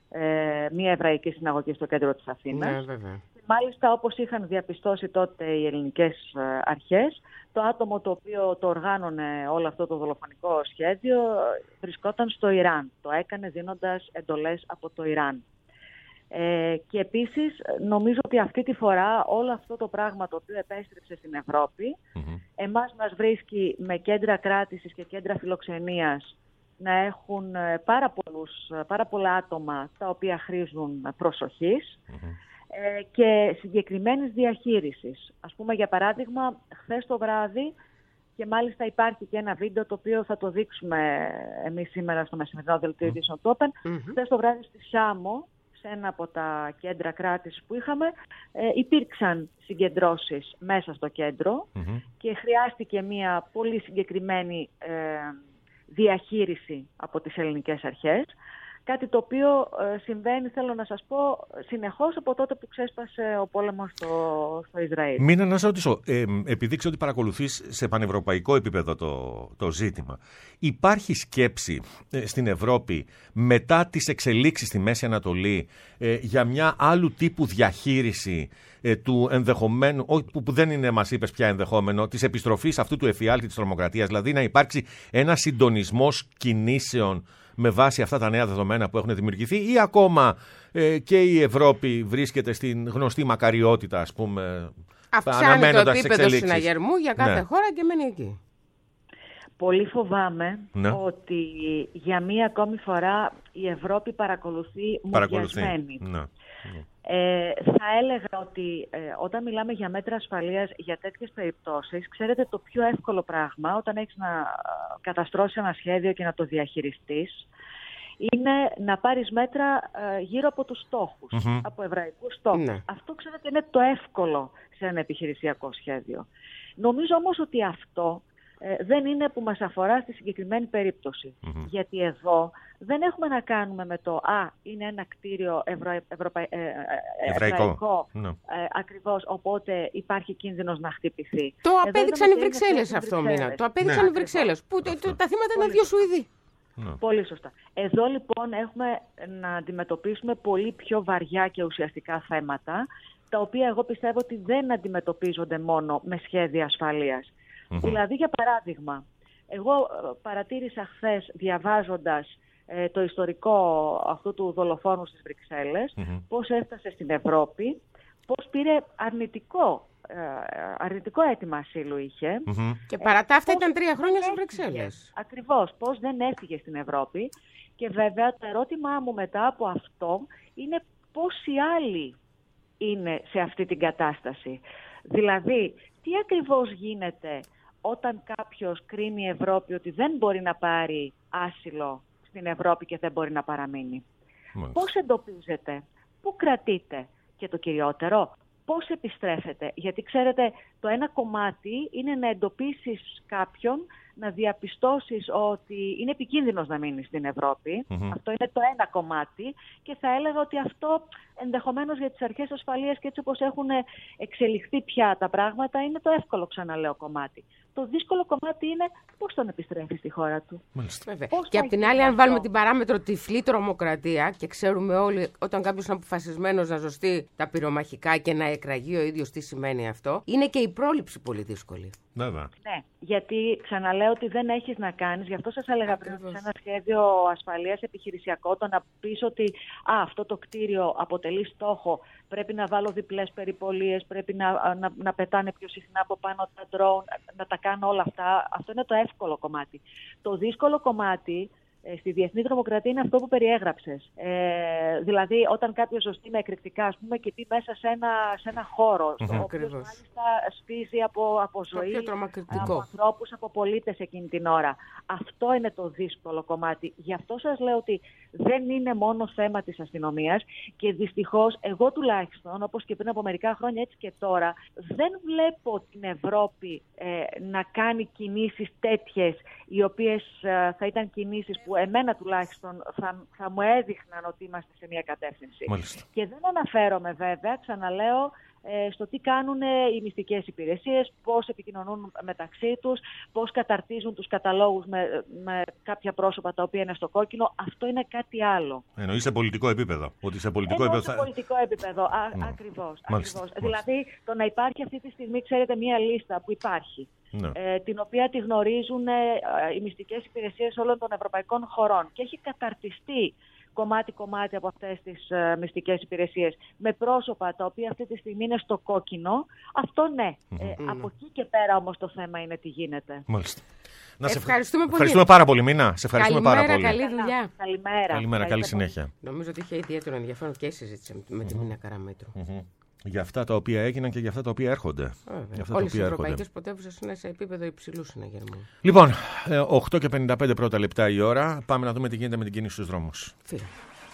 ε, μια εβραϊκή συναγωγή στο κέντρο της Αθήνας. Ναι, βέβαια. Μάλιστα, όπως είχαν διαπιστώσει τότε οι ελληνικές ε, αρχές, το άτομο το οποίο το οργάνωνε όλο αυτό το δολοφονικό σχέδιο ε, βρισκόταν στο Ιράν. Το έκανε δίνοντας εντολές από το Ιράν. Ε, και επίσης νομίζω ότι αυτή τη φορά όλο αυτό το πράγμα το οποίο επέστρεψε στην Ευρώπη, Μμμ. εμάς μας βρίσκει με κέντρα κράτησης και κέντρα φιλοξενίας να έχουν ε, πάρα, πολλούς, πάρα πολλά άτομα τα οποία χρήζουν προσοχής ε, και συγκεκριμένης διαχείρισης. Ας πούμε, για παράδειγμα, χθες το βράδυ και μάλιστα υπάρχει και ένα βίντεο το οποίο θα το δείξουμε εμείς σήμερα στο μεσημερινό δελτίο ειδήσεων του Open. Mm-hmm. Χθες το βράδυ στη Σάμο, σε ένα από τα κέντρα κράτησης που είχαμε, ε, υπήρξαν συγκεντρώσεις μέσα στο κέντρο mm-hmm. και χρειάστηκε μια πολύ συγκεκριμένη ε, διαχείριση από τις ελληνικές αρχές. Κάτι το οποίο ε, συμβαίνει, θέλω να σας πω, συνεχώς από τότε που ξέσπασε ο πόλεμος στο, στο Ισραήλ. Μήνα, να σε ρωτήσω, ε, επειδή ξέρω ότι παρακολουθείς σε πανευρωπαϊκό επίπεδο το, το ζήτημα, υπάρχει σκέψη ε, στην Ευρώπη μετά τις εξελίξεις στη Μέση Ανατολή ε, για μια άλλου τύπου διαχείριση ε, του ενδεχομένου, όχι, που, που δεν είναι, μας είπες πια ενδεχόμενο, της επιστροφής αυτού του εφιάλτη της τρομοκρατίας, δηλαδή να υπάρξει ένα συντονισμός κινήσεων με βάση αυτά τα νέα δεδομένα που έχουν δημιουργηθεί, ή ακόμα ε, και η Ευρώπη βρίσκεται στην γνωστή μακαριότητα, ας πούμε, αυξάνει το επίπεδο συναγερμού για κάθε ναι. χώρα και μένει εκεί. Πολύ φοβάμαι ναι. ότι για μία ακόμη φορά η Ευρώπη παρακολουθεί μουδιασμένη. Ναι. Ε, θα έλεγα ότι ε, όταν μιλάμε για μέτρα ασφαλείας για τέτοιες περιπτώσεις, ξέρετε, το πιο εύκολο πράγμα όταν έχεις να καταστρώσεις ένα σχέδιο και να το διαχειριστείς είναι να πάρεις μέτρα ε, γύρω από τους στόχους, mm-hmm. από εβραϊκούς στόχους. Ναι. Αυτό, ξέρετε, είναι το εύκολο σε ένα επιχειρησιακό σχέδιο. Νομίζω όμως ότι αυτό ε, δεν είναι που μας αφορά στη συγκεκριμένη περίπτωση. Mm-hmm. Γιατί εδώ δεν έχουμε να κάνουμε με το «Α, είναι ένα κτίριο ευρω, ευρωπα, ε, ε, ευρωπαϊκό, ευρωπαϊκό ναι. ε, ακριβώς, οπότε υπάρχει κίνδυνος να χτυπηθεί». Το απέδειξαν οι Βρυξέλλες αυτό, Μίνα. Το απέδειξαν ναι. οι Βρυξέλλες, που το, το, τα θύματα είναι δύο Σουηδοί. Ναι. Πολύ σωστά. Εδώ λοιπόν έχουμε να αντιμετωπίσουμε πολύ πιο βαριά και ουσιαστικά θέματα, τα οποία εγώ πιστεύω ότι δεν αντιμετωπίζονται μόνο με σχέδια ασφαλείας. Mm-hmm. Δηλαδή, για παράδειγμα, εγώ παρατήρησα χθες διαβάζοντας ε, το ιστορικό αυτού του δολοφόνου στις Βρυξέλλες, mm-hmm. πώς έφτασε στην Ευρώπη, πώς πήρε αρνητικό, ε, αρνητικό αίτημα ασύλου είχε. Mm-hmm. Και παρά τα αυτά ήταν τρία χρόνια στις Βρυξέλλες. Ακριβώς, πώς δεν έφυγε στην Ευρώπη. Και βέβαια το ερώτημά μου μετά από αυτό είναι πόσοι άλλοι είναι σε αυτή την κατάσταση. Δηλαδή, τι ακριβώς γίνεται όταν κάποιος κρίνει η Ευρώπη ότι δεν μπορεί να πάρει άσυλο στην Ευρώπη και δεν μπορεί να παραμείνει. Μάλιστα. Πώς εντοπίζεται, πού κρατείται και το κυριότερο, πώς επιστρέφεται. Γιατί ξέρετε, το ένα κομμάτι είναι να εντοπίσεις κάποιον, να διαπιστώσεις ότι είναι επικίνδυνος να μείνει στην Ευρώπη. Mm-hmm. Αυτό είναι το ένα κομμάτι και θα έλεγα ότι αυτό ενδεχομένως για τις αρχές ασφαλείας και έτσι όπως έχουν εξελιχθεί πια τα πράγματα είναι το εύκολο, ξαναλέω, κομμάτι. Το δύσκολο κομμάτι είναι πώς τον επιστρέφει στη χώρα του. Και απ' την άλλη, αν βάλουμε την παράμετρο τυφλή τρομοκρατία και ξέρουμε όλοι όταν κάποιος είναι αποφασισμένος να ζωστεί τα πυρομαχικά και να εκραγεί ο ίδιος τι σημαίνει αυτό, είναι και η πρόληψη πολύ δύσκολη. Βέβαια. Ναι, γιατί ξαναλέω ότι δεν έχεις να κάνεις, γι' αυτό σας έλεγα πριν σε ένα σχέδιο ασφαλείας επιχειρησιακό, το να πεις ότι α, αυτό το κτίριο αποτελεί στόχο, πρέπει να βάλω διπλές περιπολίες, πρέπει να, να, να πετάνε πιο συχνά από πάνω τα ντρόουν, να τα κάνω όλα αυτά. Αυτό είναι το εύκολο κομμάτι. Το δύσκολο κομμάτι ε, στη διεθνή τρομοκρατία είναι αυτό που περιέγραψες. Ε, δηλαδή, όταν κάποιος ζωστεί με εκρηκτικά, ας πούμε, και πει μέσα σε ένα, σε ένα χώρο, mm-hmm. ο οποίος μάλιστα σπίζει από, από ζωή, από ανθρώπους, από πολίτες εκείνη την ώρα. Αυτό είναι το δύσκολο κομμάτι. Γι' αυτό σας λέω ότι δεν είναι μόνο θέμα της αστυνομίας και δυστυχώς εγώ τουλάχιστον, όπως και πριν από μερικά χρόνια έτσι και τώρα, δεν βλέπω την Ευρώπη ε, να κάνει κινήσεις τέτοιες, οι οποίες ε, θα ήταν κινήσεις που εμένα τουλάχιστον θα, θα μου έδειχναν ότι είμαστε σε μια κατεύθυνση. Μάλιστα. Και δεν αναφέρομαι βέβαια, ξαναλέω, ε, στο τι κάνουν οι μυστικές υπηρεσίες, πώς επικοινωνούν μεταξύ τους, πώς καταρτίζουν τους καταλόγους με, με κάποια πρόσωπα τα οποία είναι στο κόκκινο. Αυτό είναι κάτι άλλο. Εννοείς σε πολιτικό επίπεδο. Ότι σε πολιτικό Εννοώ επίπεδο. Σε πολιτικό επίπεδο, α, mm. ακριβώς. Μάλιστα. ακριβώς. Δηλαδή, το να υπάρχει αυτή τη στιγμή, ξέρετε, μία λίστα που υπάρχει, ναι. ε, την οποία τη γνωρίζουν ε, οι μυστικές υπηρεσίες όλων των ευρωπαϊκών χωρών και έχει καταρτιστεί κομμάτι-κομμάτι από αυτές τις uh, μυστικές υπηρεσίες με πρόσωπα τα οποία αυτή τη στιγμή είναι στο κόκκινο, αυτό ναι. Mm-hmm. Ε, mm-hmm. Από εκεί και πέρα όμως το θέμα είναι τι γίνεται. Μάλιστα. Να σε ευχαριστούμε πολύ. Ευχαριστούμε πάρα πολύ, Μίνα. Σε ευχαριστούμε Καλημέρα, πάρα πολύ. Καλή δουλειά. Καλημέρα. Καλημέρα, καλή συνέχεια. Νομίζω ότι είχε ιδιαίτερο ενδιαφέρον και η συζήτηση με τη Μίνα Καραμέτρου. Mm-hmm. για αυτά τα οποία έγιναν και για αυτά τα οποία έρχονται. Όλες οι ευρωπαϊκές πρωτεύουσες είναι σε επίπεδο υψηλού συναγερμού. Λοιπόν, οκτώ και πενήντα πέντε πρώτα λεπτά η ώρα. Πάμε να δούμε τι γίνεται με την κίνηση στους δρόμους. Φύγαμε.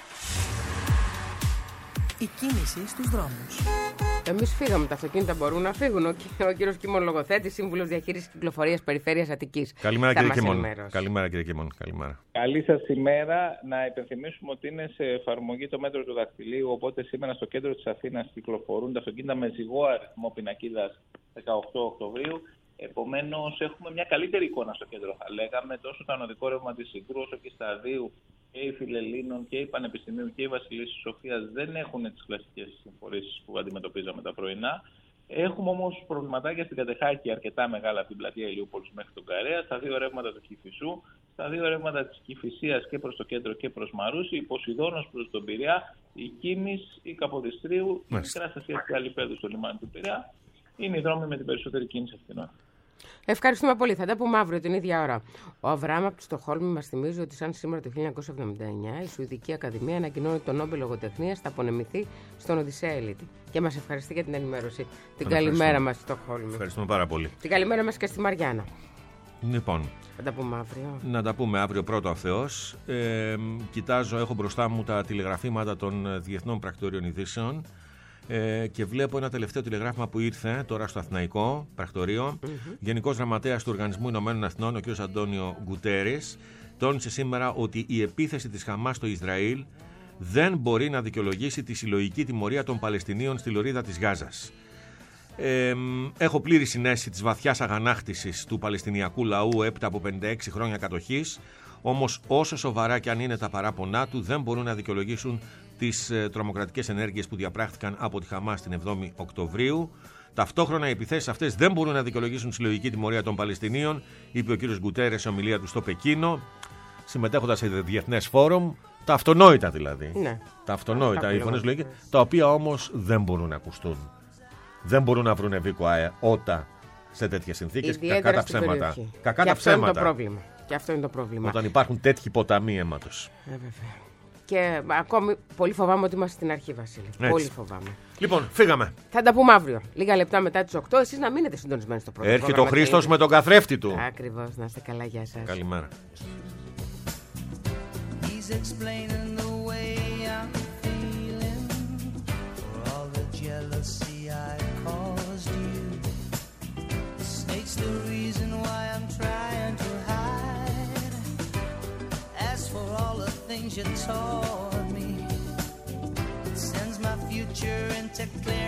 Η κίνηση στους δρόμους. Εμείς φύγαμε, τα αυτοκίνητα μπορούν να φύγουν. Ο, ο κύριος Κίμων Λογοθέτης, Σύμβουλος Διαχείρισης Κυκλοφορίας Περιφέρειας Αττικής. Καλημέρα κύριε Κίμων. Καλημέρα κύριε Κίμων. Καλημέρα. Καλή σας ημέρα. Να υπενθυμίσουμε ότι είναι σε εφαρμογή το μέτρο του δαχτυλίου, οπότε σήμερα στο κέντρο της Αθήνας κυκλοφορούν τα αυτοκίνητα με ζυγό αριθμό πινακίδας δεκαοκτώ Οκτωβρίου. Επομένως, έχουμε μια καλύτερη εικόνα στο κέντρο, θα λέγαμε. Τόσο το ανωδικό ρεύμα της Συγκρού, όσο και η Σταδίου και η Φιλελλήνων και η Πανεπιστημίου και η Βασιλίσσης Σοφίας δεν έχουν τις κλασικές συμφορήσεις που αντιμετωπίζαμε τα πρωινά. Έχουμε όμως προβληματάκια στην Κατεχάκη αρκετά μεγάλα από την πλατεία Ηλιούπολης μέχρι τον Καρέα, στα δύο ρεύματα του Κηφισού, στα δύο ρεύματα της Κηφισίας και προς το κέντρο και προς Μαρούσι, η Ποσειδώνος προς τον Πειραιά, η Κίμης, η Καποδιστρίου, η Μικρά Αστασία και Αλιπέδου στο λιμάνι του Πειραιά. Είναι οι δρόμοι με την περισσότερη κίνηση αυτήν. Ευχαριστούμε πολύ. Θα τα πούμε αύριο την ίδια ώρα. Ο Αβραάμ από τη Στοκχόλμη μας θυμίζει ότι σαν σήμερα το χίλια εννιακόσια εβδομήντα εννιά η Σουηδική Ακαδημία ανακοινώνει τον Νόμπελ Λογοτεχνίας θα απονεμηθεί στον Οδυσσέα Ελίτη. Και μας ευχαριστεί για την ενημέρωση. Την καλημέρα μας στη Στοκχόλμη. Ευχαριστούμε πάρα πολύ. Την καλημέρα μας και στη Μαριάννα. Λοιπόν, θα τα πούμε αύριο. Να τα πούμε αύριο πρώτο ο Θεός. Ε, κοιτάζω, έχω μπροστά μου τα τηλεγραφήματα των Διεθνών Πρακτορείων Ειδήσεων. Ε, και βλέπω ένα τελευταίο τηλεγράφημα που ήρθε τώρα στο Αθηναϊκό Πρακτορείο. Mm-hmm. Γενικός Γραμματέας του Οργανισμού Ηνωμένων Εθνών, ο κ. Αντώνιο Γκουτέρες, τόνισε σήμερα ότι η επίθεση της Χαμάς στο Ισραήλ δεν μπορεί να δικαιολογήσει τη συλλογική τιμωρία των Παλαιστινίων στη λωρίδα της Γάζας. Ε, έχω πλήρη συναίσθηση της βαθιάς αγανάκτησης του Παλαιστινιακού λαού έπειτα από πενήντα έξι χρόνια κατοχής, όμως όσο σοβαρά και αν είναι τα παράπονά του, δεν μπορούν να δικαιολογήσουν τις ε, τρομοκρατικές ενέργειες που διαπράχθηκαν από τη Χαμάς την εβδόμη Οκτωβρίου. Ταυτόχρονα οι επιθέσεις αυτές δεν μπορούν να δικαιολογήσουν συλλογική τιμωρία των Παλαιστινίων, είπε ο κ. Γκουτέρες σε ομιλία του στο Πεκίνο, συμμετέχοντας σε διεθνές φόρουμ. Τα αυτονόητα δηλαδή. Ναι. Τα αυτονόητα, οι φωνές λογικές, τα οποία όμως δεν μπορούν να ακουστούν. Δεν μπορούν να βρουν βίκο αότα σε τέτοιες συνθήκες. Κακά τα ψέματα. Κακά τα ψέματα. Και αυτό είναι το πρόβλημα. Όταν υπάρχουν τέτοιοι ποταμοί αίματος. Ε, και ακόμη πολύ φοβάμαι ότι είμαστε στην αρχή, Βασίλη. Έτσι. Πολύ φοβάμαι. Λοιπόν, φύγαμε. Θα τα πούμε αύριο. Λίγα λεπτά μετά τις οκτώ. Εσείς να μείνετε συντονισμένοι στο πρώτο. Έρχεται ο Χρήστος με τον καθρέφτη του. Ακριβώς. Να είστε καλά. Γεια σας. Καλημέρα. The reason why I'm trying to hide. As for all the things you taught me, it sends my future into clarity.